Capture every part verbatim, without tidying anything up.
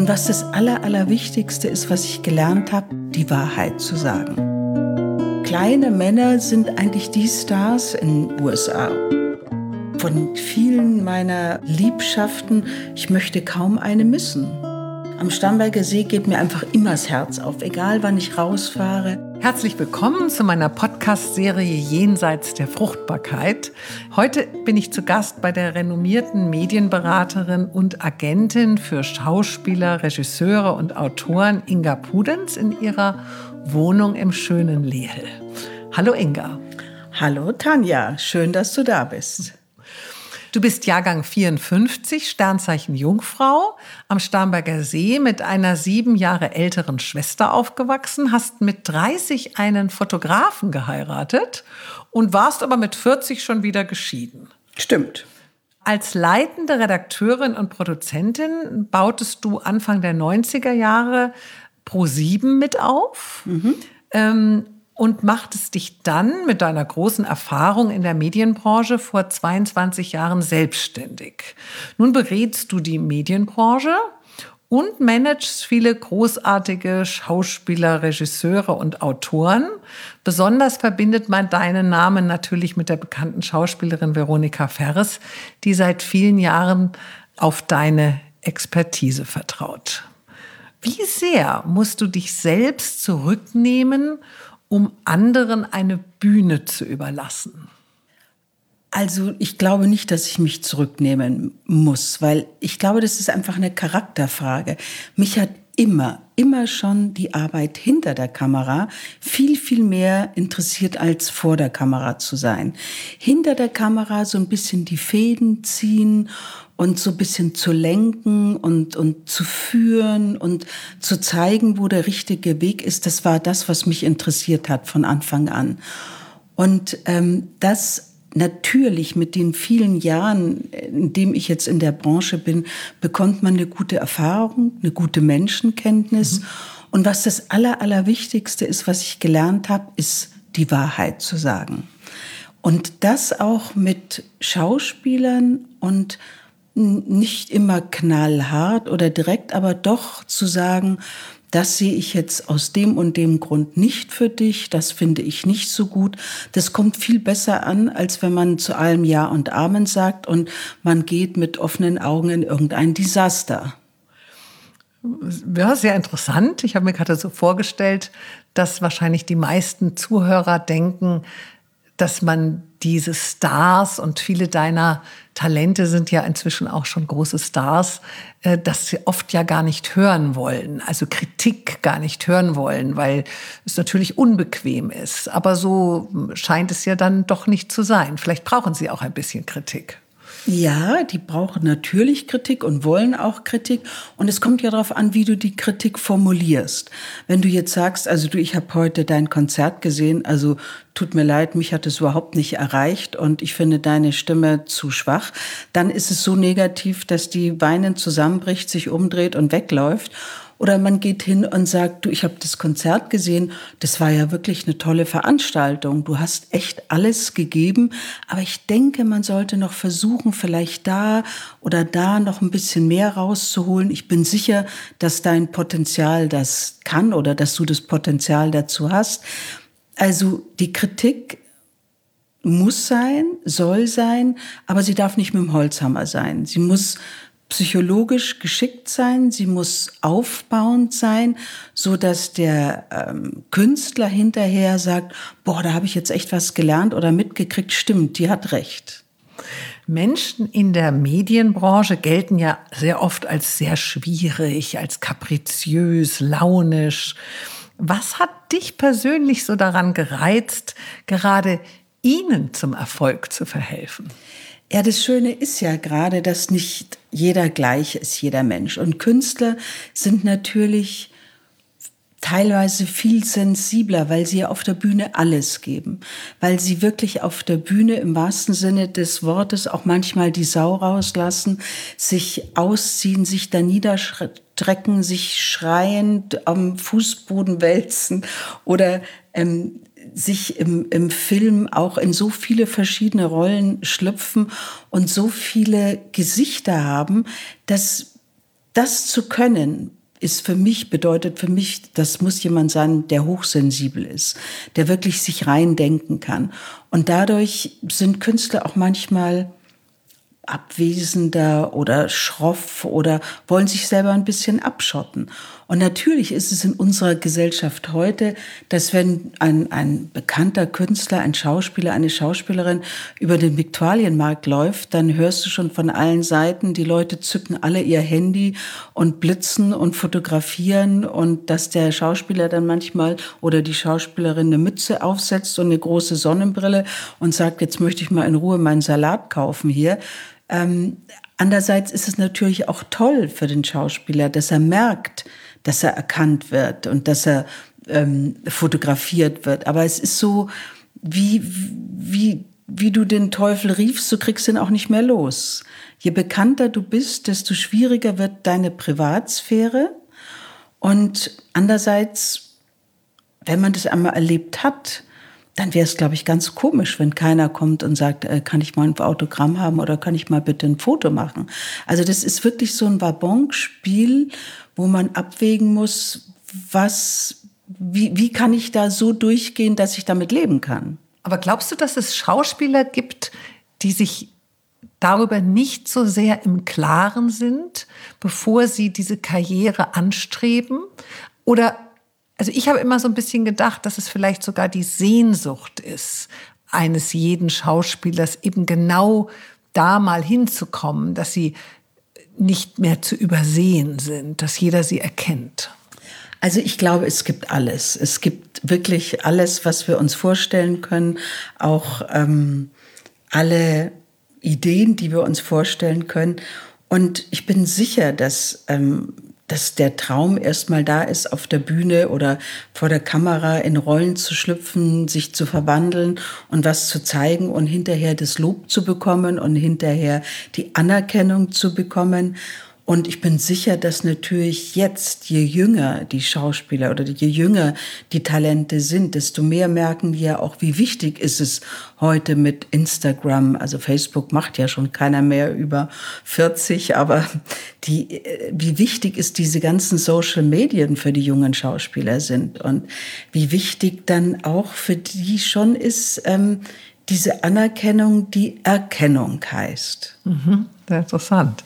Und was das Aller, Allerwichtigste ist, was ich gelernt habe, die Wahrheit zu sagen. Kleine Männer sind eigentlich die Stars in den U S A. Von vielen meiner Liebschaften, ich möchte kaum eine missen. Am Starnberger See geht mir einfach immer das Herz auf, egal wann ich rausfahre. Herzlich willkommen zu meiner Podcast-Serie Jenseits der Fruchtbarkeit. Heute bin ich zu Gast bei der renommierten Medienberaterin und Agentin für Schauspieler, Regisseure und Autoren Inga Pudenz in ihrer Wohnung im schönen Lehel. Hallo Inga. Hallo Tanja, schön, dass du da bist. Du bist Jahrgang vierundfünfzig, Sternzeichen Jungfrau, am Starnberger See mit einer sieben Jahre älteren Schwester aufgewachsen, hast mit dreißig einen Fotografen geheiratet und warst aber mit vierzig schon wieder geschieden. Stimmt. Als leitende Redakteurin und Produzentin bautest du Anfang der neunziger Jahre ProSieben mit auf. Mhm. Ähm, Und machtest dich dann mit deiner großen Erfahrung in der Medienbranche vor zweiundzwanzig Jahren selbstständig. Nun berätst du die Medienbranche und managst viele großartige Schauspieler, Regisseure und Autoren. Besonders verbindet man deinen Namen natürlich mit der bekannten Schauspielerin Veronika Ferres, die seit vielen Jahren auf deine Expertise vertraut. Wie sehr musst du dich selbst zurücknehmen, um anderen eine Bühne zu überlassen? Also ich glaube nicht, dass ich mich zurücknehmen muss, weil ich glaube, das ist einfach eine Charakterfrage. Mich hat immer, immer schon die Arbeit hinter der Kamera viel, viel mehr interessiert, als vor der Kamera zu sein. Hinter der Kamera so ein bisschen die Fäden ziehen und so ein bisschen zu lenken und, und zu führen und zu zeigen, wo der richtige Weg ist. Das war das, was mich interessiert hat von Anfang an. Und ähm, das natürlich mit den vielen Jahren, in dem ich jetzt in der Branche bin, bekommt man eine gute Erfahrung, eine gute Menschenkenntnis. Mhm. Und was das Aller, Allerwichtigste ist, was ich gelernt habe, ist die Wahrheit zu sagen. Und das auch mit Schauspielern und nicht immer knallhart oder direkt, aber doch zu sagen, das sehe ich jetzt aus dem und dem Grund nicht für dich, das finde ich nicht so gut. Das kommt viel besser an, als wenn man zu allem Ja und Amen sagt und man geht mit offenen Augen in irgendein Desaster. Ja, sehr interessant. Ich habe mir gerade so vorgestellt, dass wahrscheinlich die meisten Zuhörer denken, dass man diese Stars und viele deiner Talente sind ja inzwischen auch schon große Stars, dass sie oft ja gar nicht hören wollen, also Kritik gar nicht hören wollen, weil es natürlich unbequem ist. Aber so scheint es ja dann doch nicht zu sein. Vielleicht brauchen sie auch ein bisschen Kritik. Ja, die brauchen natürlich Kritik und wollen auch Kritik. Und es kommt ja darauf an, wie du die Kritik formulierst. Wenn du jetzt sagst, also du, ich habe heute dein Konzert gesehen, also tut mir leid, mich hat es überhaupt nicht erreicht und ich finde deine Stimme zu schwach, dann ist es so negativ, dass die weinend zusammenbricht, sich umdreht und wegläuft. Oder man geht hin und sagt, du, ich habe das Konzert gesehen, das war ja wirklich eine tolle Veranstaltung. Du hast echt alles gegeben, aber ich denke, man sollte noch versuchen, vielleicht da oder da noch ein bisschen mehr rauszuholen. Ich bin sicher, dass dein Potenzial das kann oder dass du das Potenzial dazu hast. Also die Kritik muss sein, soll sein, aber sie darf nicht mit dem Holzhammer sein. Sie muss psychologisch geschickt sein, sie muss aufbauend sein, so dass der ähm, Künstler hinterher sagt, boah, da habe ich jetzt echt was gelernt oder mitgekriegt, stimmt, die hat recht. Menschen in der Medienbranche gelten ja sehr oft als sehr schwierig, als kapriziös, launisch. Was hat dich persönlich so daran gereizt, gerade ihnen zum Erfolg zu verhelfen? Ja, das Schöne ist ja gerade, dass nicht jeder gleich ist, jeder Mensch. Und Künstler sind natürlich teilweise viel sensibler, weil sie ja auf der Bühne alles geben. Weil sie wirklich auf der Bühne im wahrsten Sinne des Wortes auch manchmal die Sau rauslassen, sich ausziehen, sich da niederstrecken, sich schreiend am Fußboden wälzen oder ähm, sich im, im Film auch in so viele verschiedene Rollen schlüpfen und so viele Gesichter haben, dass das zu können, ist für mich, bedeutet für mich, das muss jemand sein, der hochsensibel ist, der wirklich sich reindenken kann. Und dadurch sind Künstler auch manchmal abwesender oder schroff oder wollen sich selber ein bisschen abschotten. Und natürlich ist es in unserer Gesellschaft heute, dass wenn ein, ein bekannter Künstler, ein Schauspieler, eine Schauspielerin über den Viktualienmarkt läuft, dann hörst du schon von allen Seiten, die Leute zücken alle ihr Handy und blitzen und fotografieren und dass der Schauspieler dann manchmal oder die Schauspielerin eine Mütze aufsetzt und eine große Sonnenbrille und sagt, jetzt möchte ich mal in Ruhe meinen Salat kaufen hier. Ähm, andererseits ist es natürlich auch toll für den Schauspieler, dass er merkt, dass er erkannt wird und dass er ähm, fotografiert wird. Aber es ist so, wie, wie, wie du den Teufel riefst, so kriegst du ihn auch nicht mehr los. Je bekannter du bist, desto schwieriger wird deine Privatsphäre. Und andererseits, wenn man das einmal erlebt hat, dann wäre es, glaube ich, ganz komisch, wenn keiner kommt und sagt, äh, kann ich mal ein Autogramm haben oder kann ich mal bitte ein Foto machen? Also das ist wirklich so ein Wabonspiel, wo man abwägen muss, was, wie, wie kann ich da so durchgehen, dass ich damit leben kann? Aber glaubst du, dass es Schauspieler gibt, die sich darüber nicht so sehr im Klaren sind, bevor sie diese Karriere anstreben? Oder Also ich habe immer so ein bisschen gedacht, dass es vielleicht sogar die Sehnsucht ist, eines jeden Schauspielers eben genau da mal hinzukommen, dass sie nicht mehr zu übersehen sind, dass jeder sie erkennt. Also ich glaube, es gibt alles. Es gibt wirklich alles, was wir uns vorstellen können, auch ähm, alle Ideen, die wir uns vorstellen können. Und ich bin sicher, dass ähm, dass der Traum erstmal da ist, auf der Bühne oder vor der Kamera in Rollen zu schlüpfen, sich zu verwandeln und was zu zeigen und hinterher das Lob zu bekommen und hinterher die Anerkennung zu bekommen. Und ich bin sicher, dass natürlich jetzt, je jünger die Schauspieler oder je jünger die Talente sind, desto mehr merken die ja auch, wie wichtig ist es heute mit Instagram. Also Facebook macht ja schon keiner mehr über vierzig, aber die, wie wichtig ist diese ganzen Social Medien für die jungen Schauspieler sind und wie wichtig dann auch für die schon ist, ähm, diese Anerkennung, die Erkennung heißt. Mhm, sehr interessant.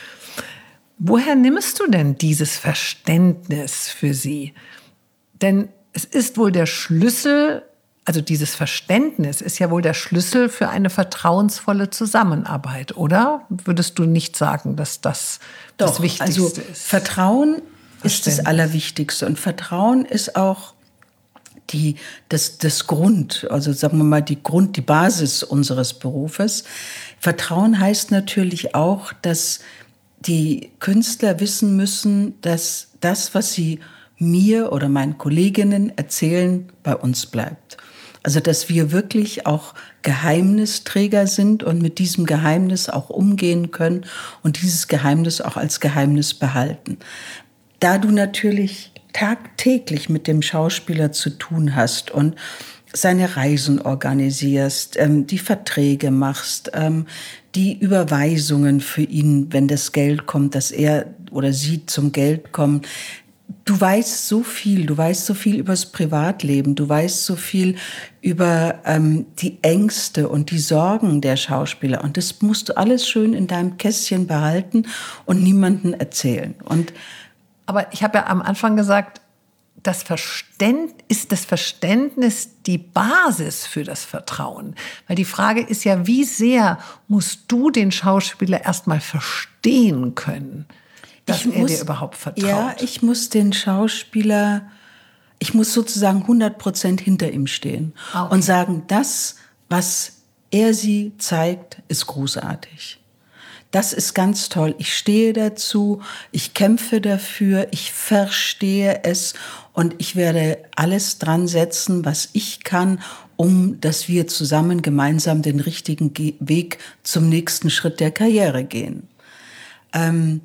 Woher nimmst du denn dieses Verständnis für sie? Denn es ist wohl der Schlüssel, also dieses Verständnis ist ja wohl der Schlüssel für eine vertrauensvolle Zusammenarbeit, oder? Würdest du nicht sagen, dass das Doch, das Wichtigste also ist? Vertrauen ist das Allerwichtigste. Und Vertrauen ist auch die, das, das Grund, also sagen wir mal die Grund, die Basis unseres Berufes. Vertrauen heißt natürlich auch, dass die Künstler wissen müssen, dass das, was sie mir oder meinen Kolleginnen erzählen, bei uns bleibt. Also dass wir wirklich auch Geheimnisträger sind und mit diesem Geheimnis auch umgehen können und dieses Geheimnis auch als Geheimnis behalten. Da du natürlich tagtäglich mit dem Schauspieler zu tun hast und seine Reisen organisierst, ähm, die Verträge machst, ähm, die Überweisungen für ihn, wenn das Geld kommt, dass er oder sie zum Geld kommen. Du weißt so viel, du weißt so viel über das Privatleben, du weißt so viel über ähm, die Ängste und die Sorgen der Schauspieler. Und das musst du alles schön in deinem Kästchen behalten und niemandem erzählen. Und Aber ich habe ja am Anfang gesagt, das Verständnis, ist das Verständnis die Basis für das Vertrauen? Weil die Frage ist ja, wie sehr musst du den Schauspieler erstmal verstehen können, dass ich er muss, dir überhaupt vertraut? Ja, ich muss den Schauspieler, ich muss sozusagen hundert Prozent hinter ihm stehen Okay. und sagen, das, was er sie zeigt, ist großartig. Das ist ganz toll. Ich stehe dazu, ich kämpfe dafür, ich verstehe es und ich werde alles dran setzen, was ich kann, um dass wir zusammen gemeinsam den richtigen Weg zum nächsten Schritt der Karriere gehen. Ähm,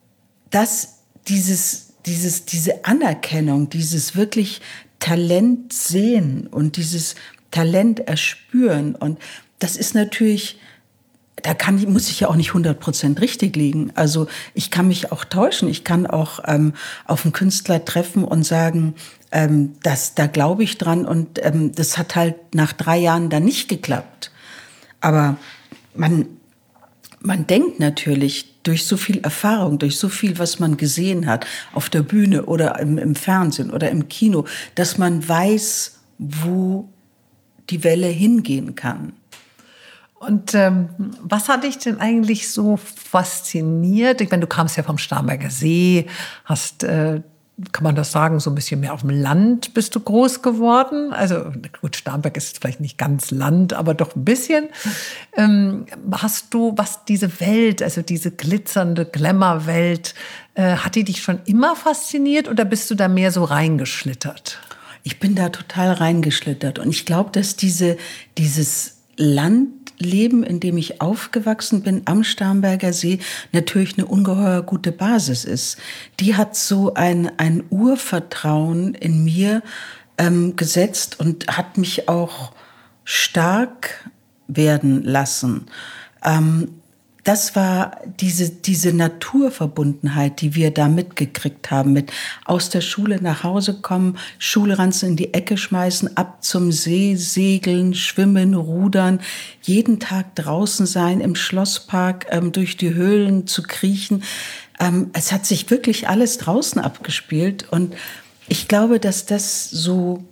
dass dieses, dieses, diese Anerkennung, dieses wirklich Talent sehen und dieses Talent erspüren und das ist natürlich da kann, muss ich ja auch nicht hundert Prozent richtig liegen. Also ich kann mich auch täuschen. Ich kann auch ähm, auf einen Künstler treffen und sagen, ähm, das, da glaube ich dran. Und ähm, das hat halt nach drei Jahren dann nicht geklappt. Aber man, man denkt natürlich durch so viel Erfahrung, durch so viel, was man gesehen hat, auf der Bühne oder im, im Fernsehen oder im Kino, dass man weiß, wo die Welle hingehen kann. Und ähm, was hat dich denn eigentlich so fasziniert? Ich meine, du kamst ja vom Starnberger See, hast, äh, kann man das sagen, so ein bisschen mehr auf dem Land bist du groß geworden. Also gut, Starnberg ist vielleicht nicht ganz Land, aber doch ein bisschen. Ähm, hast du, was diese Welt, also diese glitzernde Glamour-Welt, äh, hat die dich schon immer fasziniert oder bist du da mehr so reingeschlittert? Ich bin da total reingeschlittert und ich glaube, dass diese, dieses Landleben, in dem ich aufgewachsen bin, am Starnberger See, natürlich eine ungeheuer gute Basis ist. Die hat so ein, ein Urvertrauen in mir ähm, gesetzt und hat mich auch stark werden lassen. Ähm, Das war diese, diese Naturverbundenheit, die wir da mitgekriegt haben, mit aus der Schule nach Hause kommen, Schulranzen in die Ecke schmeißen, ab zum See, segeln, schwimmen, rudern, jeden Tag draußen sein, im Schlosspark ähm, durch die Höhlen zu kriechen. Ähm, es hat sich wirklich alles draußen abgespielt und ich glaube, dass das so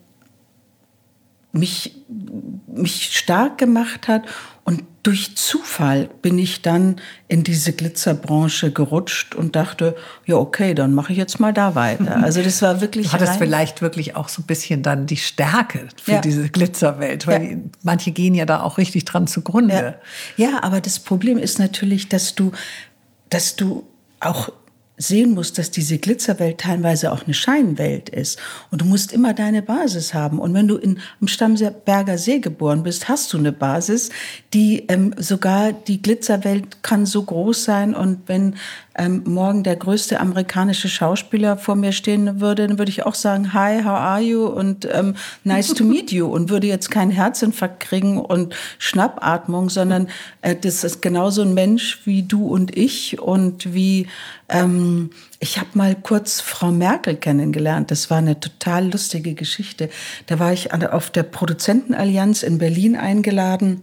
mich, mich stark gemacht hat. Und durch Zufall bin ich dann in diese Glitzerbranche gerutscht und dachte, ja okay, dann mache ich jetzt mal da weiter. Also das war wirklich. Du hattest rein. vielleicht wirklich auch so ein bisschen dann die Stärke für ja. diese Glitzerwelt, weil ja. manche gehen ja da auch richtig dran zugrunde. Ja. ja, aber das Problem ist natürlich, dass du, dass du auch sehen musst, dass diese Glitzerwelt teilweise auch eine Scheinwelt ist. Und du musst immer deine Basis haben. Und wenn du in, am Starnberger See geboren bist, hast du eine Basis, die ähm, sogar die Glitzerwelt kann so groß sein. Und wenn ähm, morgen der größte amerikanische Schauspieler vor mir stehen würde, dann würde ich auch sagen, hi, how are you? Und ähm, nice to meet you. Und würde jetzt keinen Herzinfarkt kriegen und Schnappatmung, sondern äh, das ist genauso ein Mensch wie du und ich und wie ähm, ich habe mal kurz Frau Merkel kennengelernt. Das war eine total lustige Geschichte. Da war ich auf der Produzentenallianz in Berlin eingeladen.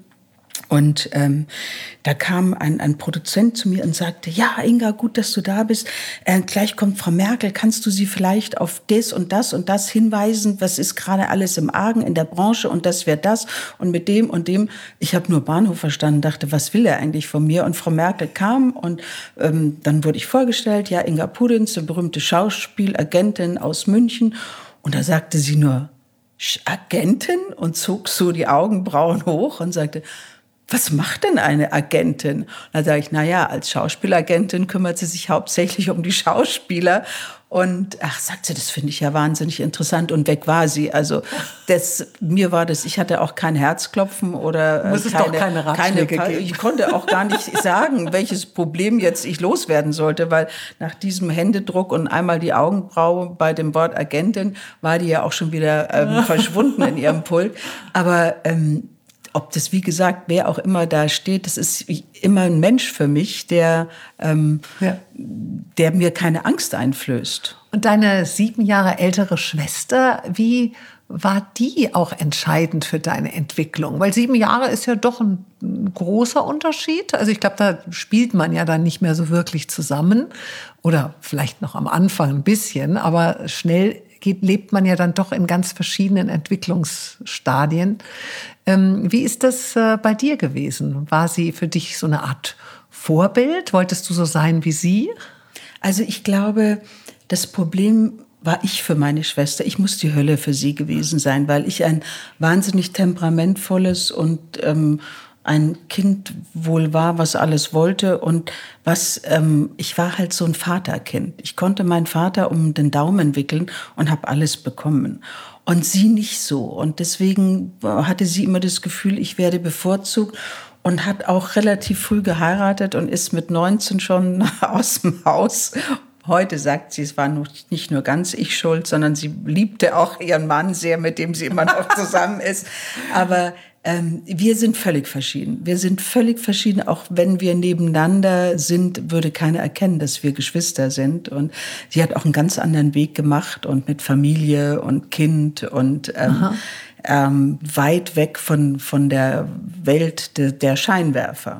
Und ähm, da kam ein, ein Produzent zu mir und sagte, ja, Inga, gut, dass du da bist. Äh, gleich kommt Frau Merkel, kannst du sie vielleicht auf das und das und das hinweisen? Was ist gerade alles im Argen in der Branche? Und das wäre das und mit dem und dem. Ich habe nur Bahnhof verstanden, dachte, was will er eigentlich von mir? Und Frau Merkel kam und ähm, dann wurde ich vorgestellt, ja, Inga Pudenz, eine berühmte Schauspielagentin aus München. Und da sagte sie nur, Agentin? Und zog so die Augenbrauen hoch und sagte, was macht denn eine Agentin? Und da sage ich, na ja, als Schauspielagentin kümmert sie sich hauptsächlich um die Schauspieler. Und ach, sagt sie, das finde ich ja wahnsinnig interessant. Und weg war sie. Also das, mir war das, ich hatte auch kein Herzklopfen oder Muss es keine, doch keine Ratschläge keine, geben. ich konnte auch gar nicht sagen, welches Problem jetzt ich loswerden sollte, weil nach diesem Händedruck und einmal die Augenbraue bei dem Wort Agentin war die ja auch schon wieder ähm, verschwunden in ihrem Pulk. Aber ähm, ob das, wie gesagt, wer auch immer da steht, das ist immer ein Mensch für mich, der, ähm, ja. der mir keine Angst einflößt. Und deine sieben Jahre ältere Schwester, wie war die auch entscheidend für deine Entwicklung? Weil sieben Jahre ist ja doch ein, ein großer Unterschied. Also ich glaube, da spielt man ja dann nicht mehr so wirklich zusammen. Oder vielleicht noch am Anfang ein bisschen, aber schnell geht, lebt man ja dann doch in ganz verschiedenen Entwicklungsstadien. Ähm, wie ist das äh, bei dir gewesen? War sie für dich so eine Art Vorbild? Wolltest du so sein wie sie? Also ich glaube, das Problem war ich für meine Schwester. Ich muss die Hölle für sie gewesen sein, weil ich ein wahnsinnig temperamentvolles und ähm, ein Kind wohl war, was alles wollte und was ähm, ich war halt so ein Vaterkind. Ich konnte meinen Vater um den Daumen wickeln und habe alles bekommen. Und sie nicht so. Und deswegen hatte sie immer das Gefühl, ich werde bevorzugt und hat auch relativ früh geheiratet und ist mit neunzehn schon aus dem Haus. Heute sagt sie, es war nicht nur ganz ich schuld, sondern sie liebte auch ihren Mann sehr, mit dem sie immer noch zusammen ist. Aber Ähm, wir sind völlig verschieden. Wir sind völlig verschieden. Auch wenn wir nebeneinander sind, würde keiner erkennen, dass wir Geschwister sind. Und sie hat auch einen ganz anderen Weg gemacht und mit Familie und Kind und ähm, ähm, weit weg von, von der Welt de, der Scheinwerfer.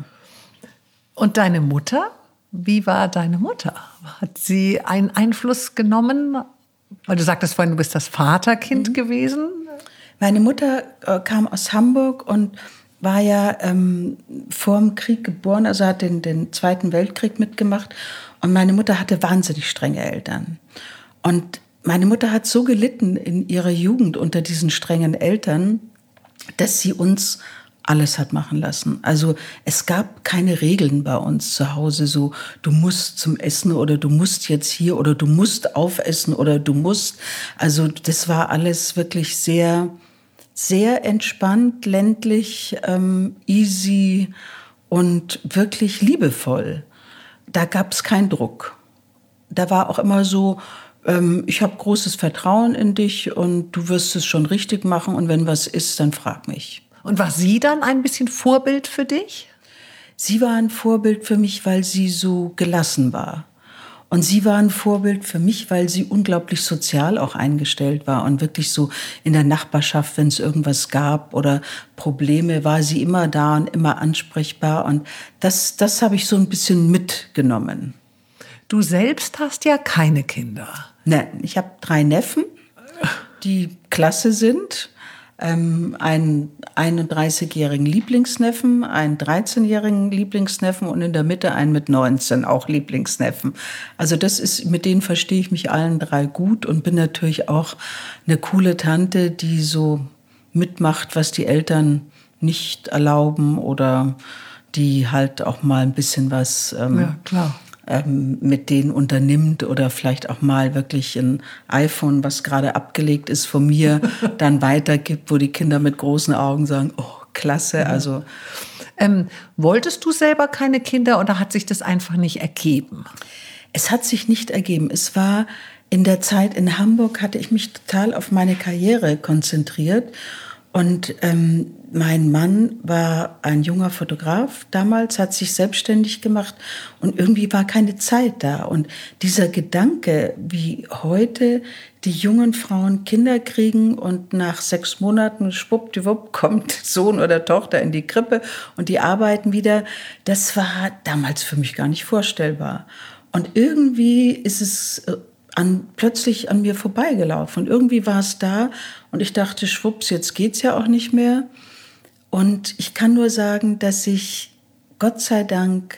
Und deine Mutter? Wie war deine Mutter? Hat sie einen Einfluss genommen? Weil du sagtest vorhin, du bist das Vaterkind mhm. gewesen. Meine Mutter äh, kam aus Hamburg und war ja ähm, vor dem Krieg geboren, also hat den, den Zweiten Weltkrieg mitgemacht. Und meine Mutter hatte wahnsinnig strenge Eltern. Und meine Mutter hat so gelitten in ihrer Jugend unter diesen strengen Eltern, dass sie uns alles hat machen lassen. Also es gab keine Regeln bei uns zu Hause, so du musst zum Essen oder du musst jetzt hier oder du musst aufessen oder du musst. Also das war alles wirklich sehr, sehr entspannt, ländlich, ähm, easy und wirklich liebevoll. Da gab es keinen Druck. Da war auch immer so, ähm, ich habe großes Vertrauen in dich und du wirst es schon richtig machen und wenn was ist, dann frag mich. Und war sie dann ein bisschen Vorbild für dich? Sie war ein Vorbild für mich, weil sie so gelassen war. Und sie war ein Vorbild für mich, weil sie unglaublich sozial auch eingestellt war und wirklich so in der Nachbarschaft, wenn es irgendwas gab oder Probleme, war sie immer da und immer ansprechbar. Und das, das habe ich so ein bisschen mitgenommen. Du selbst hast ja keine Kinder. Nein, ich habe drei Neffen, die klasse sind. Ähm, einen einunddreißigjährigen Lieblingsneffen, einen dreizehnjährigen Lieblingsneffen und in der Mitte einen mit neunzehn, auch Lieblingsneffen. Also das ist, mit denen verstehe ich mich allen drei gut und bin natürlich auch eine coole Tante, die so mitmacht, was die Eltern nicht erlauben oder die halt auch mal ein bisschen was ähm, ja, klar. ähm, mit denen unternimmt oder vielleicht auch mal wirklich ein iPhone, was gerade abgelegt ist, von mir dann weitergibt, wo die Kinder mit großen Augen sagen, oh, klasse, ja. also. Ähm, wolltest du selber keine Kinder oder hat sich das einfach nicht ergeben? Es hat sich nicht ergeben. Es war in der Zeit in Hamburg, hatte ich mich total auf meine Karriere konzentriert. Und ähm, mein Mann war ein junger Fotograf damals, hat sich selbstständig gemacht und irgendwie war keine Zeit da. Und dieser Gedanke, wie heute die jungen Frauen Kinder kriegen und nach sechs Monaten schwuppdiwupp kommt Sohn oder Tochter in die Krippe und die arbeiten wieder, das war damals für mich gar nicht vorstellbar. Und irgendwie ist es An, plötzlich an mir vorbeigelaufen. Und irgendwie war es da und ich dachte, schwupps, jetzt geht's ja auch nicht mehr. Und ich kann nur sagen, dass ich Gott sei Dank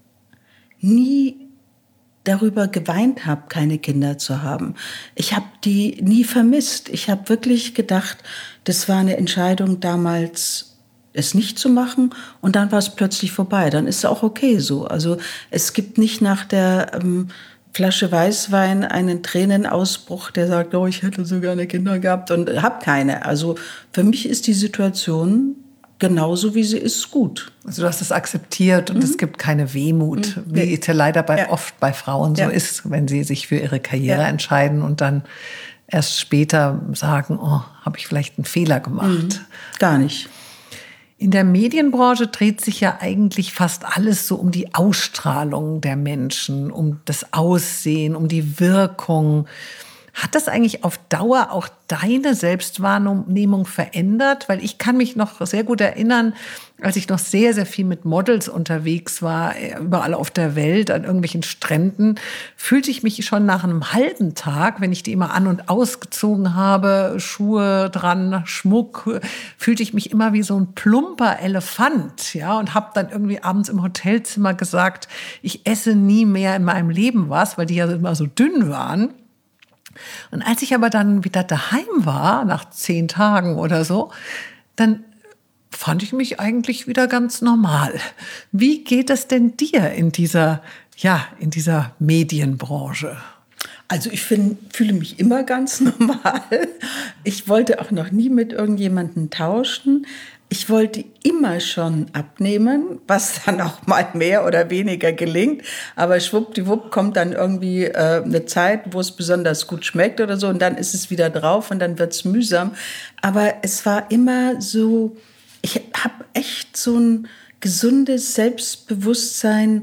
nie darüber geweint habe, keine Kinder zu haben. Ich habe die nie vermisst. Ich habe wirklich gedacht, das war eine Entscheidung damals, es nicht zu machen und dann war es plötzlich vorbei. Dann ist es auch okay so. Also es gibt nicht nach der ähm, Flasche Weißwein einen Tränenausbruch, der sagt, oh, ich hätte so gerne Kinder gehabt und habe keine. Also für mich ist die Situation genauso, wie sie ist, gut. Also du hast es akzeptiert und mhm. es gibt keine Wehmut, mhm. wie es ja leider bei, ja. oft bei Frauen so ja. ist, wenn sie sich für ihre Karriere ja. entscheiden und dann erst später sagen, oh, habe ich vielleicht einen Fehler gemacht. Mhm. Gar nicht. In der Medienbranche dreht sich ja eigentlich fast alles so um die Ausstrahlung der Menschen, um das Aussehen, um die Wirkung. Hat das eigentlich auf Dauer auch deine Selbstwahrnehmung verändert? Weil ich kann mich noch sehr gut erinnern, als ich noch sehr, sehr viel mit Models unterwegs war, überall auf der Welt, an irgendwelchen Stränden, fühlte ich mich schon nach einem halben Tag, wenn ich die immer an- und ausgezogen habe, Schuhe dran, Schmuck, fühlte ich mich immer wie so ein plumper Elefant, ja, und habe dann irgendwie abends im Hotelzimmer gesagt, ich esse nie mehr in meinem Leben was, weil die ja immer so dünn waren. Und als ich aber dann wieder daheim war, nach zehn Tagen oder so, dann fand ich mich eigentlich wieder ganz normal. Wie geht es denn dir in dieser, ja, in dieser Medienbranche? Also ich find, fühle mich immer ganz normal. Ich wollte auch noch nie mit irgendjemandem tauschen. Ich wollte immer schon abnehmen, was dann auch mal mehr oder weniger gelingt. Aber schwuppdiwupp kommt dann irgendwie äh, eine Zeit, wo es besonders gut schmeckt oder so. Und dann ist es wieder drauf und dann wird es mühsam. Aber es war immer so ich habe echt so ein gesundes Selbstbewusstsein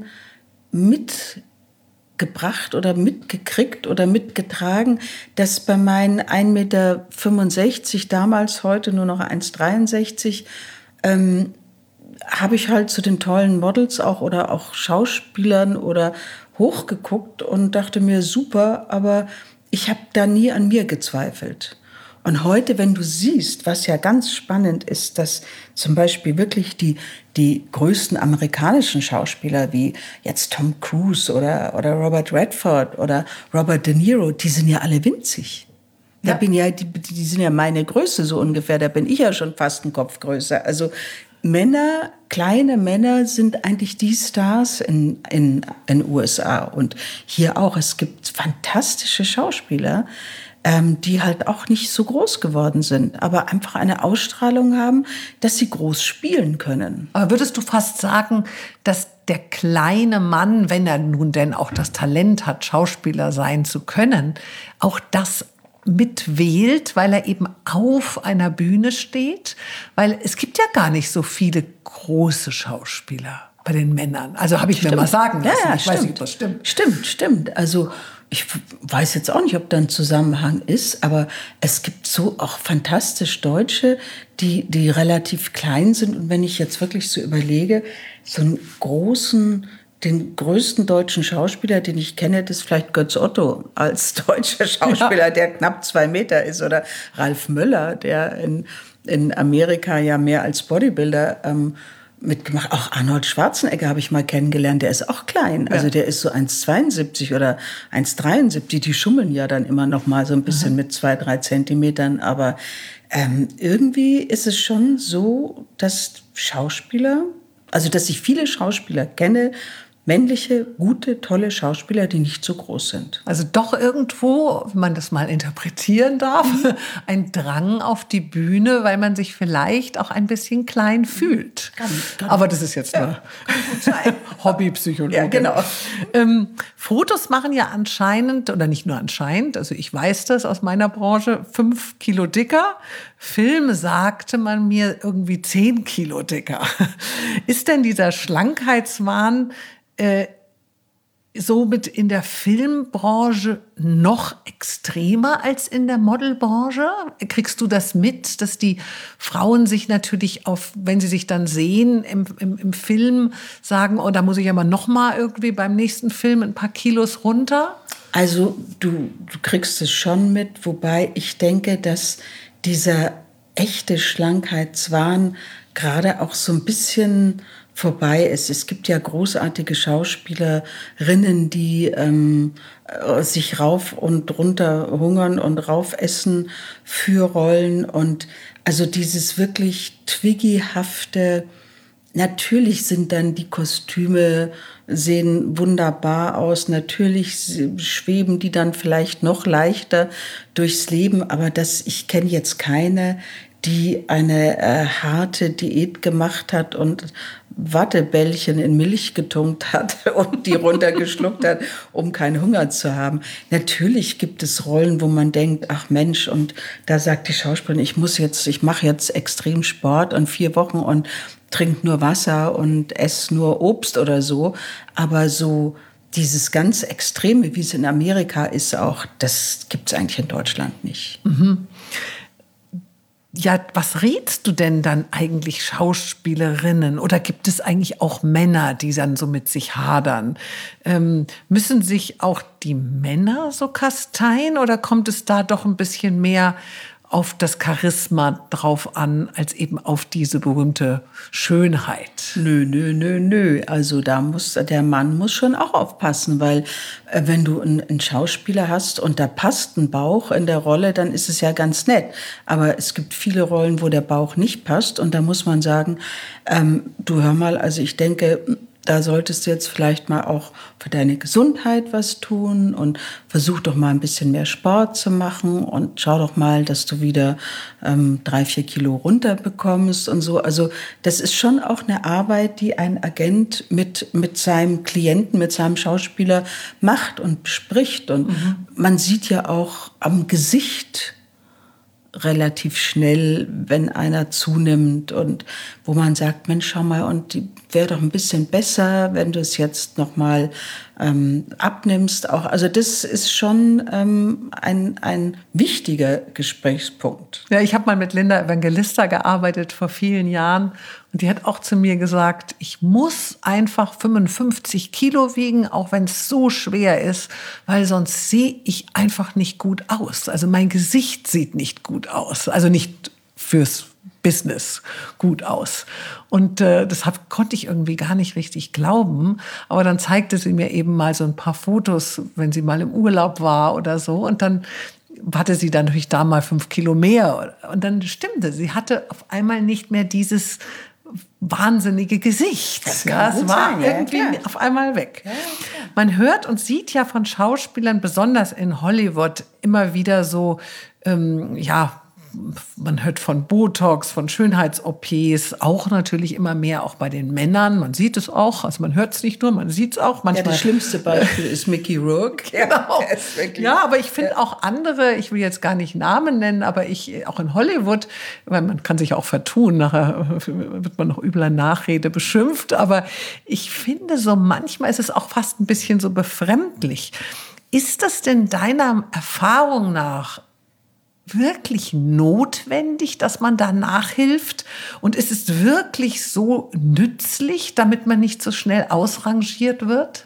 mitgebracht oder mitgekriegt oder mitgetragen, dass bei meinen ein Meter fünfundsechzig, damals heute nur noch eins Komma dreiundsechzig, ähm, habe ich halt zu den tollen Models auch oder auch Schauspielern oder hochgeguckt und dachte mir, super, aber ich habe da nie an mir gezweifelt. Und heute, wenn du siehst, was ja ganz spannend ist, dass zum Beispiel wirklich die, die größten amerikanischen Schauspieler wie jetzt Tom Cruise oder, oder Robert Redford oder Robert De Niro, die sind ja alle winzig. Da ja. bin ja, die, die sind ja meine Größe so ungefähr, da bin ich ja schon fast ein Kopf größer. Also Männer, kleine Männer sind eigentlich die Stars in in in U S A und hier auch. Es gibt fantastische Schauspieler, ähm, die halt auch nicht so groß geworden sind, aber einfach eine Ausstrahlung haben, dass sie groß spielen können. Aber würdest du fast sagen, dass der kleine Mann, wenn er nun denn auch das Talent hat, Schauspieler sein zu können, auch das mitwählt, weil er eben auf einer Bühne steht? Weil es gibt ja gar nicht so viele große Schauspieler bei den Männern. Also habe ich stimmt. mir mal sagen lassen. Ja, ja, ich stimmt. weiß nicht, ob das stimmt. Stimmt, stimmt. Also ich weiß jetzt auch nicht, ob da ein Zusammenhang ist, aber es gibt so auch fantastisch Deutsche, die, die relativ klein sind. Und wenn ich jetzt wirklich so überlege, so einen großen, den größten deutschen Schauspieler, den ich kenne, das ist vielleicht Götz Otto als deutscher Schauspieler, ja. der knapp zwei Meter ist. Oder Ralf Möller, der in, in Amerika ja mehr als Bodybuilder ähm, mitgemacht. Auch Arnold Schwarzenegger habe ich mal kennengelernt, der ist auch klein. Ja. Also der ist so eins Komma zweiundsiebzig oder eins Komma dreiundsiebzig. Die schummeln ja dann immer noch mal so ein bisschen mhm. mit zwei, drei Zentimetern. Aber ähm, irgendwie ist es schon so, dass Schauspieler, also dass ich viele Schauspieler kenne, männliche, gute, tolle Schauspieler, die nicht so groß sind. Also doch irgendwo, wenn man das mal interpretieren darf, mhm. ein Drang auf die Bühne, weil man sich vielleicht auch ein bisschen klein fühlt. Kann, kann Aber das ist jetzt ja, nur Hobbypsychologie. Ja, genau. Ähm, Fotos machen ja anscheinend, oder nicht nur anscheinend, also ich weiß das aus meiner Branche, fünf Kilo dicker. Film sagte man mir irgendwie zehn Kilo dicker. Ist denn dieser Schlankheitswahn Äh, somit in der Filmbranche noch extremer als in der Modelbranche? Kriegst du das mit, dass die Frauen sich natürlich auf, wenn sie sich dann sehen im, im, im Film, sagen, oh, da muss ich aber noch mal irgendwie beim nächsten Film ein paar Kilos runter? Also du, du kriegst es schon mit, wobei ich denke, dass dieser echte Schlankheitswahn gerade auch so ein bisschen vorbei ist. Es gibt ja großartige Schauspielerinnen, die ähm, sich rauf und runter hungern und raufessen für Rollen. Und also dieses wirklich Twiggy-hafte, natürlich sind dann die Kostüme, sehen wunderbar aus, natürlich schweben die dann vielleicht noch leichter durchs Leben, aber das, ich kenne jetzt keine, die eine äh, harte Diät gemacht hat und Wattebällchen in Milch getunkt hat und die runtergeschluckt hat, um keinen Hunger zu haben. Natürlich gibt es Rollen, wo man denkt, ach Mensch, und da sagt die Schauspielerin, ich muss jetzt, ich mache jetzt extrem Sport und vier Wochen und trinke nur Wasser und esse nur Obst oder so. Aber so dieses ganz Extreme, wie es in Amerika ist auch, das gibt es eigentlich in Deutschland nicht. Mhm. Ja, was rätst du denn dann eigentlich Schauspielerinnen? Oder gibt es eigentlich auch Männer, die dann so mit sich hadern? Ähm, müssen sich auch die Männer so kasteien oder kommt es da doch ein bisschen mehr auf das Charisma drauf an, als eben auf diese berühmte Schönheit? Nö, nö, nö, nö. Also da muss, der Mann muss schon auch aufpassen, weil äh, wenn du einen, einen Schauspieler hast und da passt ein Bauch in der Rolle, dann ist es ja ganz nett. Aber es gibt viele Rollen, wo der Bauch nicht passt und da muss man sagen, ähm, du hör mal, also ich denke, da solltest du jetzt vielleicht mal auch für deine Gesundheit was tun und versuch doch mal ein bisschen mehr Sport zu machen und schau doch mal, dass du wieder ähm, drei, vier Kilo runterbekommst und so. Also das ist schon auch eine Arbeit, die ein Agent mit, mit seinem Klienten, mit seinem Schauspieler macht und bespricht. Und mhm. man sieht ja auch am Gesicht, relativ schnell, wenn einer zunimmt und wo man sagt, Mensch, schau mal, und die wäre doch ein bisschen besser, wenn du es jetzt noch mal ähm, abnimmst. Auch, also das ist schon ähm, ein, ein wichtiger Gesprächspunkt. Ja, ich habe mal mit Linda Evangelista gearbeitet vor vielen Jahren und die hat auch zu mir gesagt, ich muss einfach fünfundfünfzig Kilo wiegen, auch wenn es so schwer ist, weil sonst sehe ich einfach nicht gut aus. Also mein Gesicht sieht nicht gut aus, also nicht fürs Business gut aus. Und äh, das hab, konnte ich irgendwie gar nicht richtig glauben. Aber dann zeigte sie mir eben mal so ein paar Fotos, wenn sie mal im Urlaub war oder so. Und dann hatte sie dann natürlich da mal fünf Kilo mehr. Und dann stimmte, sie hatte auf einmal nicht mehr dieses wahnsinnige Gesicht. Das ja, es war sein, ja, irgendwie klar. auf einmal weg. Ja, ja, Man hört und sieht ja von Schauspielern, besonders in Hollywood, immer wieder so, ähm, ja, man hört von Botox, von Schönheits-O Ps, auch natürlich immer mehr auch bei den Männern. Man sieht es auch, also man hört es nicht nur, man sieht es auch. Manchmal. Ja, das schlimmste Beispiel ist Mickey Rourke. Genau. Ja, ja, aber ich finde ja. auch andere, ich will jetzt gar nicht Namen nennen, aber ich, auch in Hollywood, weil man kann sich auch vertun, nachher wird man noch übler Nachrede beschimpft, aber ich finde so, manchmal ist es auch fast ein bisschen so befremdlich. Ist das denn deiner Erfahrung nach wirklich notwendig, dass man da nachhilft? Und ist es wirklich so nützlich, damit man nicht so schnell ausrangiert wird?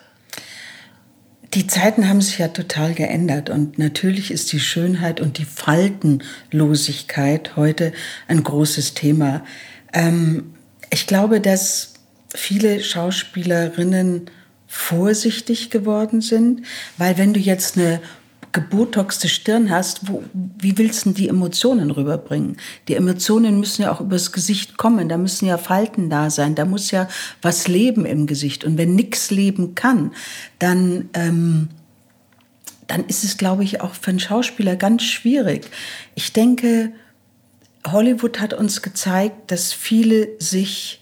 Die Zeiten haben sich ja total geändert und natürlich ist die Schönheit und die Faltenlosigkeit heute ein großes Thema. Ähm, ich glaube, dass viele Schauspielerinnen vorsichtig geworden sind, weil wenn du jetzt eine gebotoxte Stirn hast, wo, wie willst du die Emotionen rüberbringen? Die Emotionen müssen ja auch übers Gesicht kommen, da müssen ja Falten da sein, da muss ja was leben im Gesicht. Und wenn nichts leben kann, dann, ähm, dann ist es, glaube ich, auch für einen Schauspieler ganz schwierig. Ich denke, Hollywood hat uns gezeigt, dass viele sich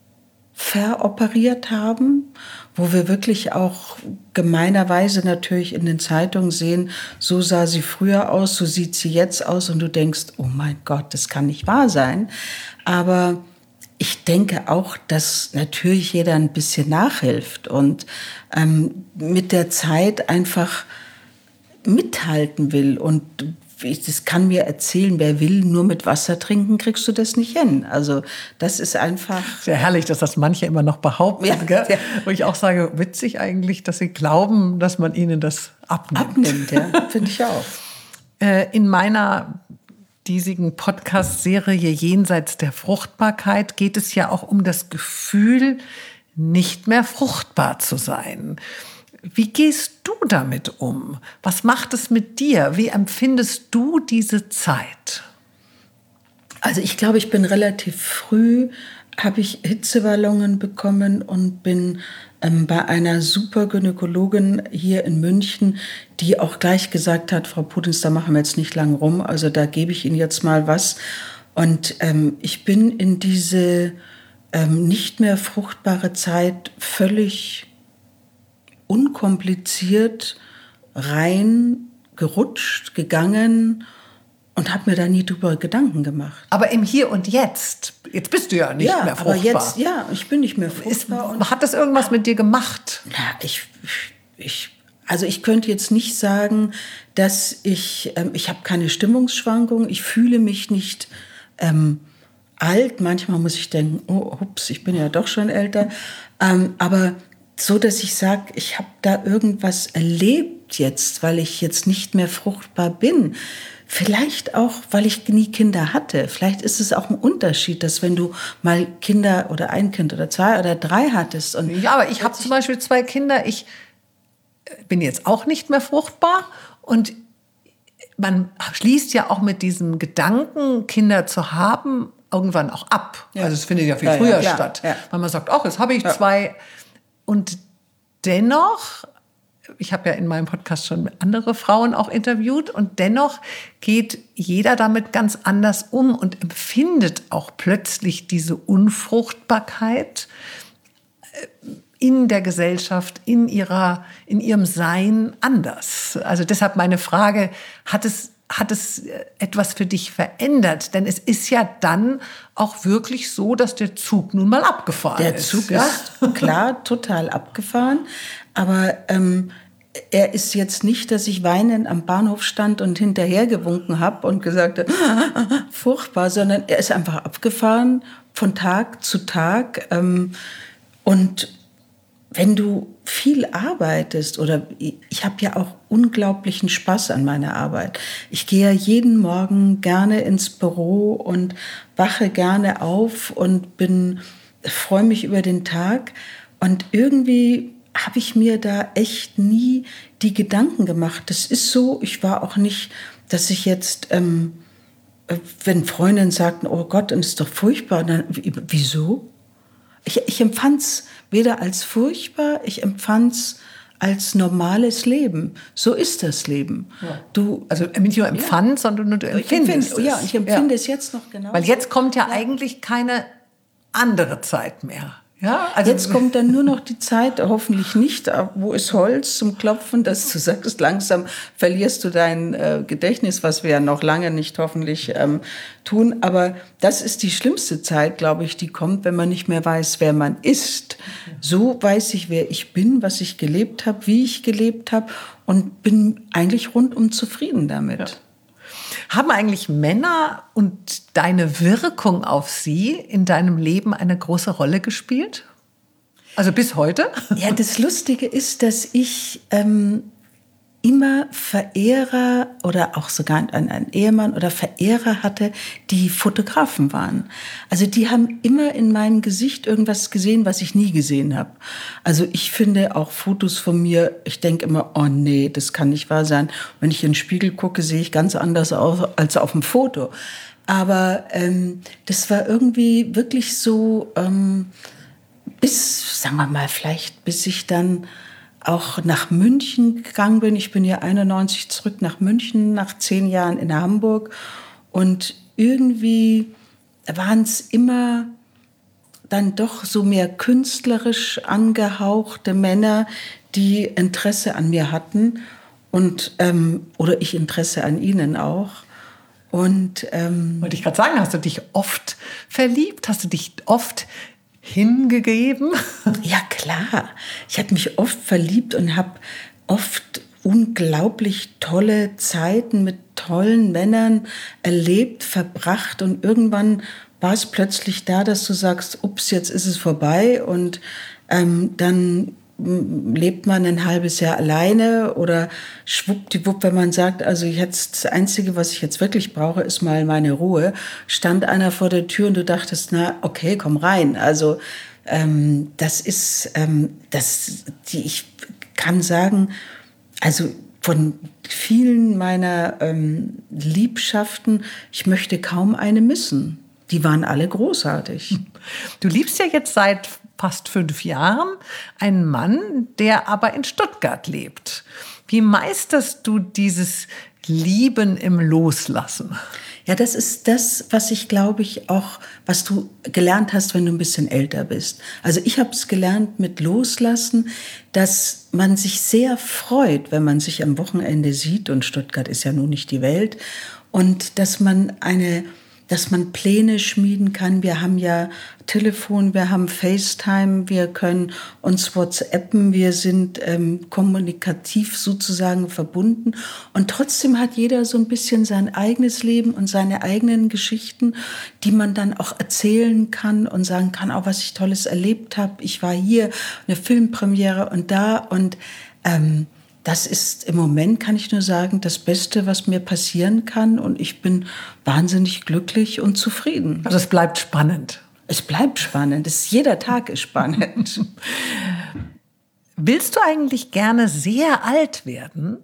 veroperiert haben, wo wir wirklich auch gemeinerweise natürlich in den Zeitungen sehen, so sah sie früher aus, so sieht sie jetzt aus und du denkst, oh mein Gott, das kann nicht wahr sein. Aber ich denke auch, dass natürlich jeder ein bisschen nachhilft und ähm, mit der Zeit einfach mithalten will und das kann mir erzählen, wer will, nur mit Wasser trinken, kriegst du das nicht hin. Also das ist einfach... Sehr herrlich, dass das manche immer noch behaupten. Ja, gell? Ja. Wo ich auch sage, witzig eigentlich, dass sie glauben, dass man ihnen das abnimmt. Abnimmt, ja, finde ich auch. In meiner diesigen Podcast-Serie Jenseits der Fruchtbarkeit geht es ja auch um das Gefühl, nicht mehr fruchtbar zu sein. Wie gehst du damit um? Was macht es mit dir? Wie empfindest du diese Zeit? Also ich glaube, ich bin relativ früh, habe ich Hitzewallungen bekommen und bin ähm, bei einer super Gynäkologin hier in München, die auch gleich gesagt hat, Frau Pudens, da machen wir jetzt nicht lang rum, also da gebe ich Ihnen jetzt mal was. Und ähm, ich bin in diese ähm, nicht mehr fruchtbare Zeit völlig unkompliziert rein gerutscht, gegangen und habe mir da nie drüber Gedanken gemacht. Aber im Hier und Jetzt, jetzt bist du ja nicht ja, mehr fruchtbar. Aber jetzt, ja, ich bin nicht mehr fruchtbar. Ist, hat das irgendwas mit dir gemacht? Na, ich, ich, also ich könnte jetzt nicht sagen, dass ich, ähm, ich habe keine Stimmungsschwankungen, ich fühle mich nicht ähm, alt. Manchmal muss ich denken, oh, ups, ich bin ja doch schon älter. Ähm, aber so, dass ich sage, ich habe da irgendwas erlebt jetzt, weil ich jetzt nicht mehr fruchtbar bin. Vielleicht auch, weil ich nie Kinder hatte. Vielleicht ist es auch ein Unterschied, dass wenn du mal Kinder oder ein Kind oder zwei oder drei hattest. Und ja, aber ich habe zum Beispiel zwei Kinder. Ich bin jetzt auch nicht mehr fruchtbar. Und man schließt ja auch mit diesem Gedanken, Kinder zu haben, irgendwann auch ab. Ja. Also es findet ja viel ja, früher ja, statt. Ja. Weil man sagt, ach, jetzt habe ich ja. zwei... Und dennoch, ich habe ja in meinem Podcast schon andere Frauen auch interviewt, und dennoch geht jeder damit ganz anders um und empfindet auch plötzlich diese Unfruchtbarkeit in der Gesellschaft, in ihrer, in ihrem Sein anders. Also deshalb meine Frage, hat es hat es etwas für dich verändert? Denn es ist ja dann auch wirklich so, dass der Zug nun mal abgefahren der ist. Der Zug ja? ist klar total abgefahren, aber ähm, er ist jetzt nicht, dass ich weinend am Bahnhof stand und hinterhergewunken habe und gesagt habe, furchtbar, sondern er ist einfach abgefahren von Tag zu Tag. Ähm, und wenn du viel arbeitest, oder ich habe ja auch unglaublichen Spaß an meiner Arbeit. Ich gehe ja jeden Morgen gerne ins Büro und wache gerne auf und bin, freue mich über den Tag. Und irgendwie habe ich mir da echt nie die Gedanken gemacht. Das ist so, ich war auch nicht, dass ich jetzt, ähm, wenn Freundinnen sagten, oh Gott, das ist doch furchtbar, dann, wieso? Ich, ich empfand es weder als furchtbar, ich empfand es als normales Leben. So ist das Leben. Ja. Du, also nicht nur empfand, ja. sondern du empfindest ich empfinde, es. Ja, ich empfinde ja. es jetzt noch genau. Weil jetzt kommt ja, ja eigentlich keine andere Zeit mehr. Ja, also jetzt kommt dann nur noch die Zeit, hoffentlich nicht, wo ist Holz zum Klopfen, dass du sagst, langsam verlierst du dein äh, Gedächtnis, was wir ja noch lange nicht hoffentlich ähm, tun. Aber das ist die schlimmste Zeit, glaube ich, die kommt, wenn man nicht mehr weiß, wer man ist. So weiß ich, wer ich bin, was ich gelebt habe, wie ich gelebt habe und bin eigentlich rundum zufrieden damit. Ja. Haben eigentlich Männer und deine Wirkung auf sie in deinem Leben eine große Rolle gespielt? Also bis heute? Ja, das Lustige ist, dass ich ähm, immer Verehrer oder auch sogar einen, einen Ehemann oder Verehrer hatte, die Fotografen waren. Also die haben immer in meinem Gesicht irgendwas gesehen, was ich nie gesehen habe. Also ich finde auch Fotos von mir, ich denke immer, oh nee, das kann nicht wahr sein. Wenn ich in den Spiegel gucke, sehe ich ganz anders aus als auf dem Foto. Aber ähm, das war irgendwie wirklich so, ähm, bis, sagen wir mal, vielleicht bis ich dann auch nach München gegangen bin. Ich bin ja einundneunzig zurück nach München, nach zehn Jahren in Hamburg. Und irgendwie waren es immer dann doch so mehr künstlerisch angehauchte Männer, die Interesse an mir hatten. Und, ähm, oder ich Interesse an ihnen auch. Und, ähm, wollte ich gerade sagen, hast du dich oft verliebt? Hast du dich oft hingegeben? Ja, klar. Ich habe mich oft verliebt und habe oft unglaublich tolle Zeiten mit tollen Männern erlebt, verbracht. Und irgendwann war es plötzlich da, dass du sagst, ups, jetzt ist es vorbei. Und ähm, dann lebt man ein halbes Jahr alleine oder schwuppdiwupp, wenn man sagt, also jetzt das Einzige, was ich jetzt wirklich brauche, ist mal meine Ruhe, stand einer vor der Tür und du dachtest, na okay, komm rein. Also ähm, das ist, ähm, das, die, ich kann sagen, also von vielen meiner ähm, Liebschaften, ich möchte kaum eine missen. Die waren alle großartig. Du liebst ja jetzt seit fast fünf Jahren einen Mann, der aber in Stuttgart lebt. Wie meisterst du dieses Lieben im Loslassen? Ja, das ist das, was ich glaube ich auch, was du gelernt hast, wenn du ein bisschen älter bist. Also ich habe es gelernt mit Loslassen, dass man sich sehr freut, wenn man sich am Wochenende sieht, und Stuttgart ist ja nun nicht die Welt, und dass man eine dass man Pläne schmieden kann. Wir haben ja Telefon, wir haben FaceTime, wir können uns WhatsAppen, wir sind ähm, kommunikativ sozusagen verbunden. Und trotzdem hat jeder so ein bisschen sein eigenes Leben und seine eigenen Geschichten, die man dann auch erzählen kann und sagen kann, auch was ich Tolles erlebt habe. Ich war hier, eine Filmpremiere und da und ähm, das ist im Moment, kann ich nur sagen, das Beste, was mir passieren kann. Und ich bin wahnsinnig glücklich und zufrieden. Also es bleibt spannend. Es bleibt spannend. Es, jeder Tag ist spannend. Willst du eigentlich gerne sehr alt werden?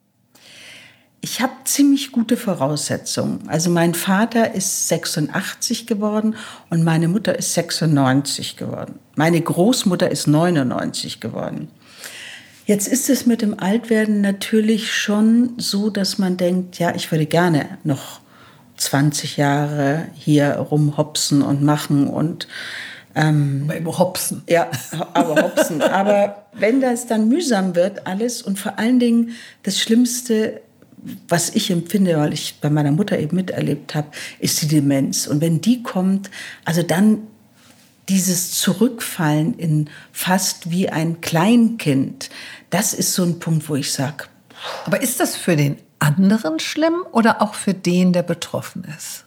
Ich habe ziemlich gute Voraussetzungen. Also mein Vater ist sechsundachtzig geworden und meine Mutter ist sechsundneunzig geworden. Meine Großmutter ist neunundneunzig geworden. Jetzt ist es mit dem Altwerden natürlich schon so, dass man denkt, ja, ich würde gerne noch zwanzig Jahre hier rumhopsen und machen und ähm, hopsen. Ja, aber hopsen. Aber wenn das dann mühsam wird alles und vor allen Dingen das Schlimmste, was ich empfinde, weil ich bei meiner Mutter eben miterlebt habe, ist die Demenz. Und wenn die kommt, also dann dieses Zurückfallen in fast wie ein Kleinkind, das ist so ein Punkt, wo ich sage. Aber ist das für den anderen schlimm oder auch für den, der betroffen ist?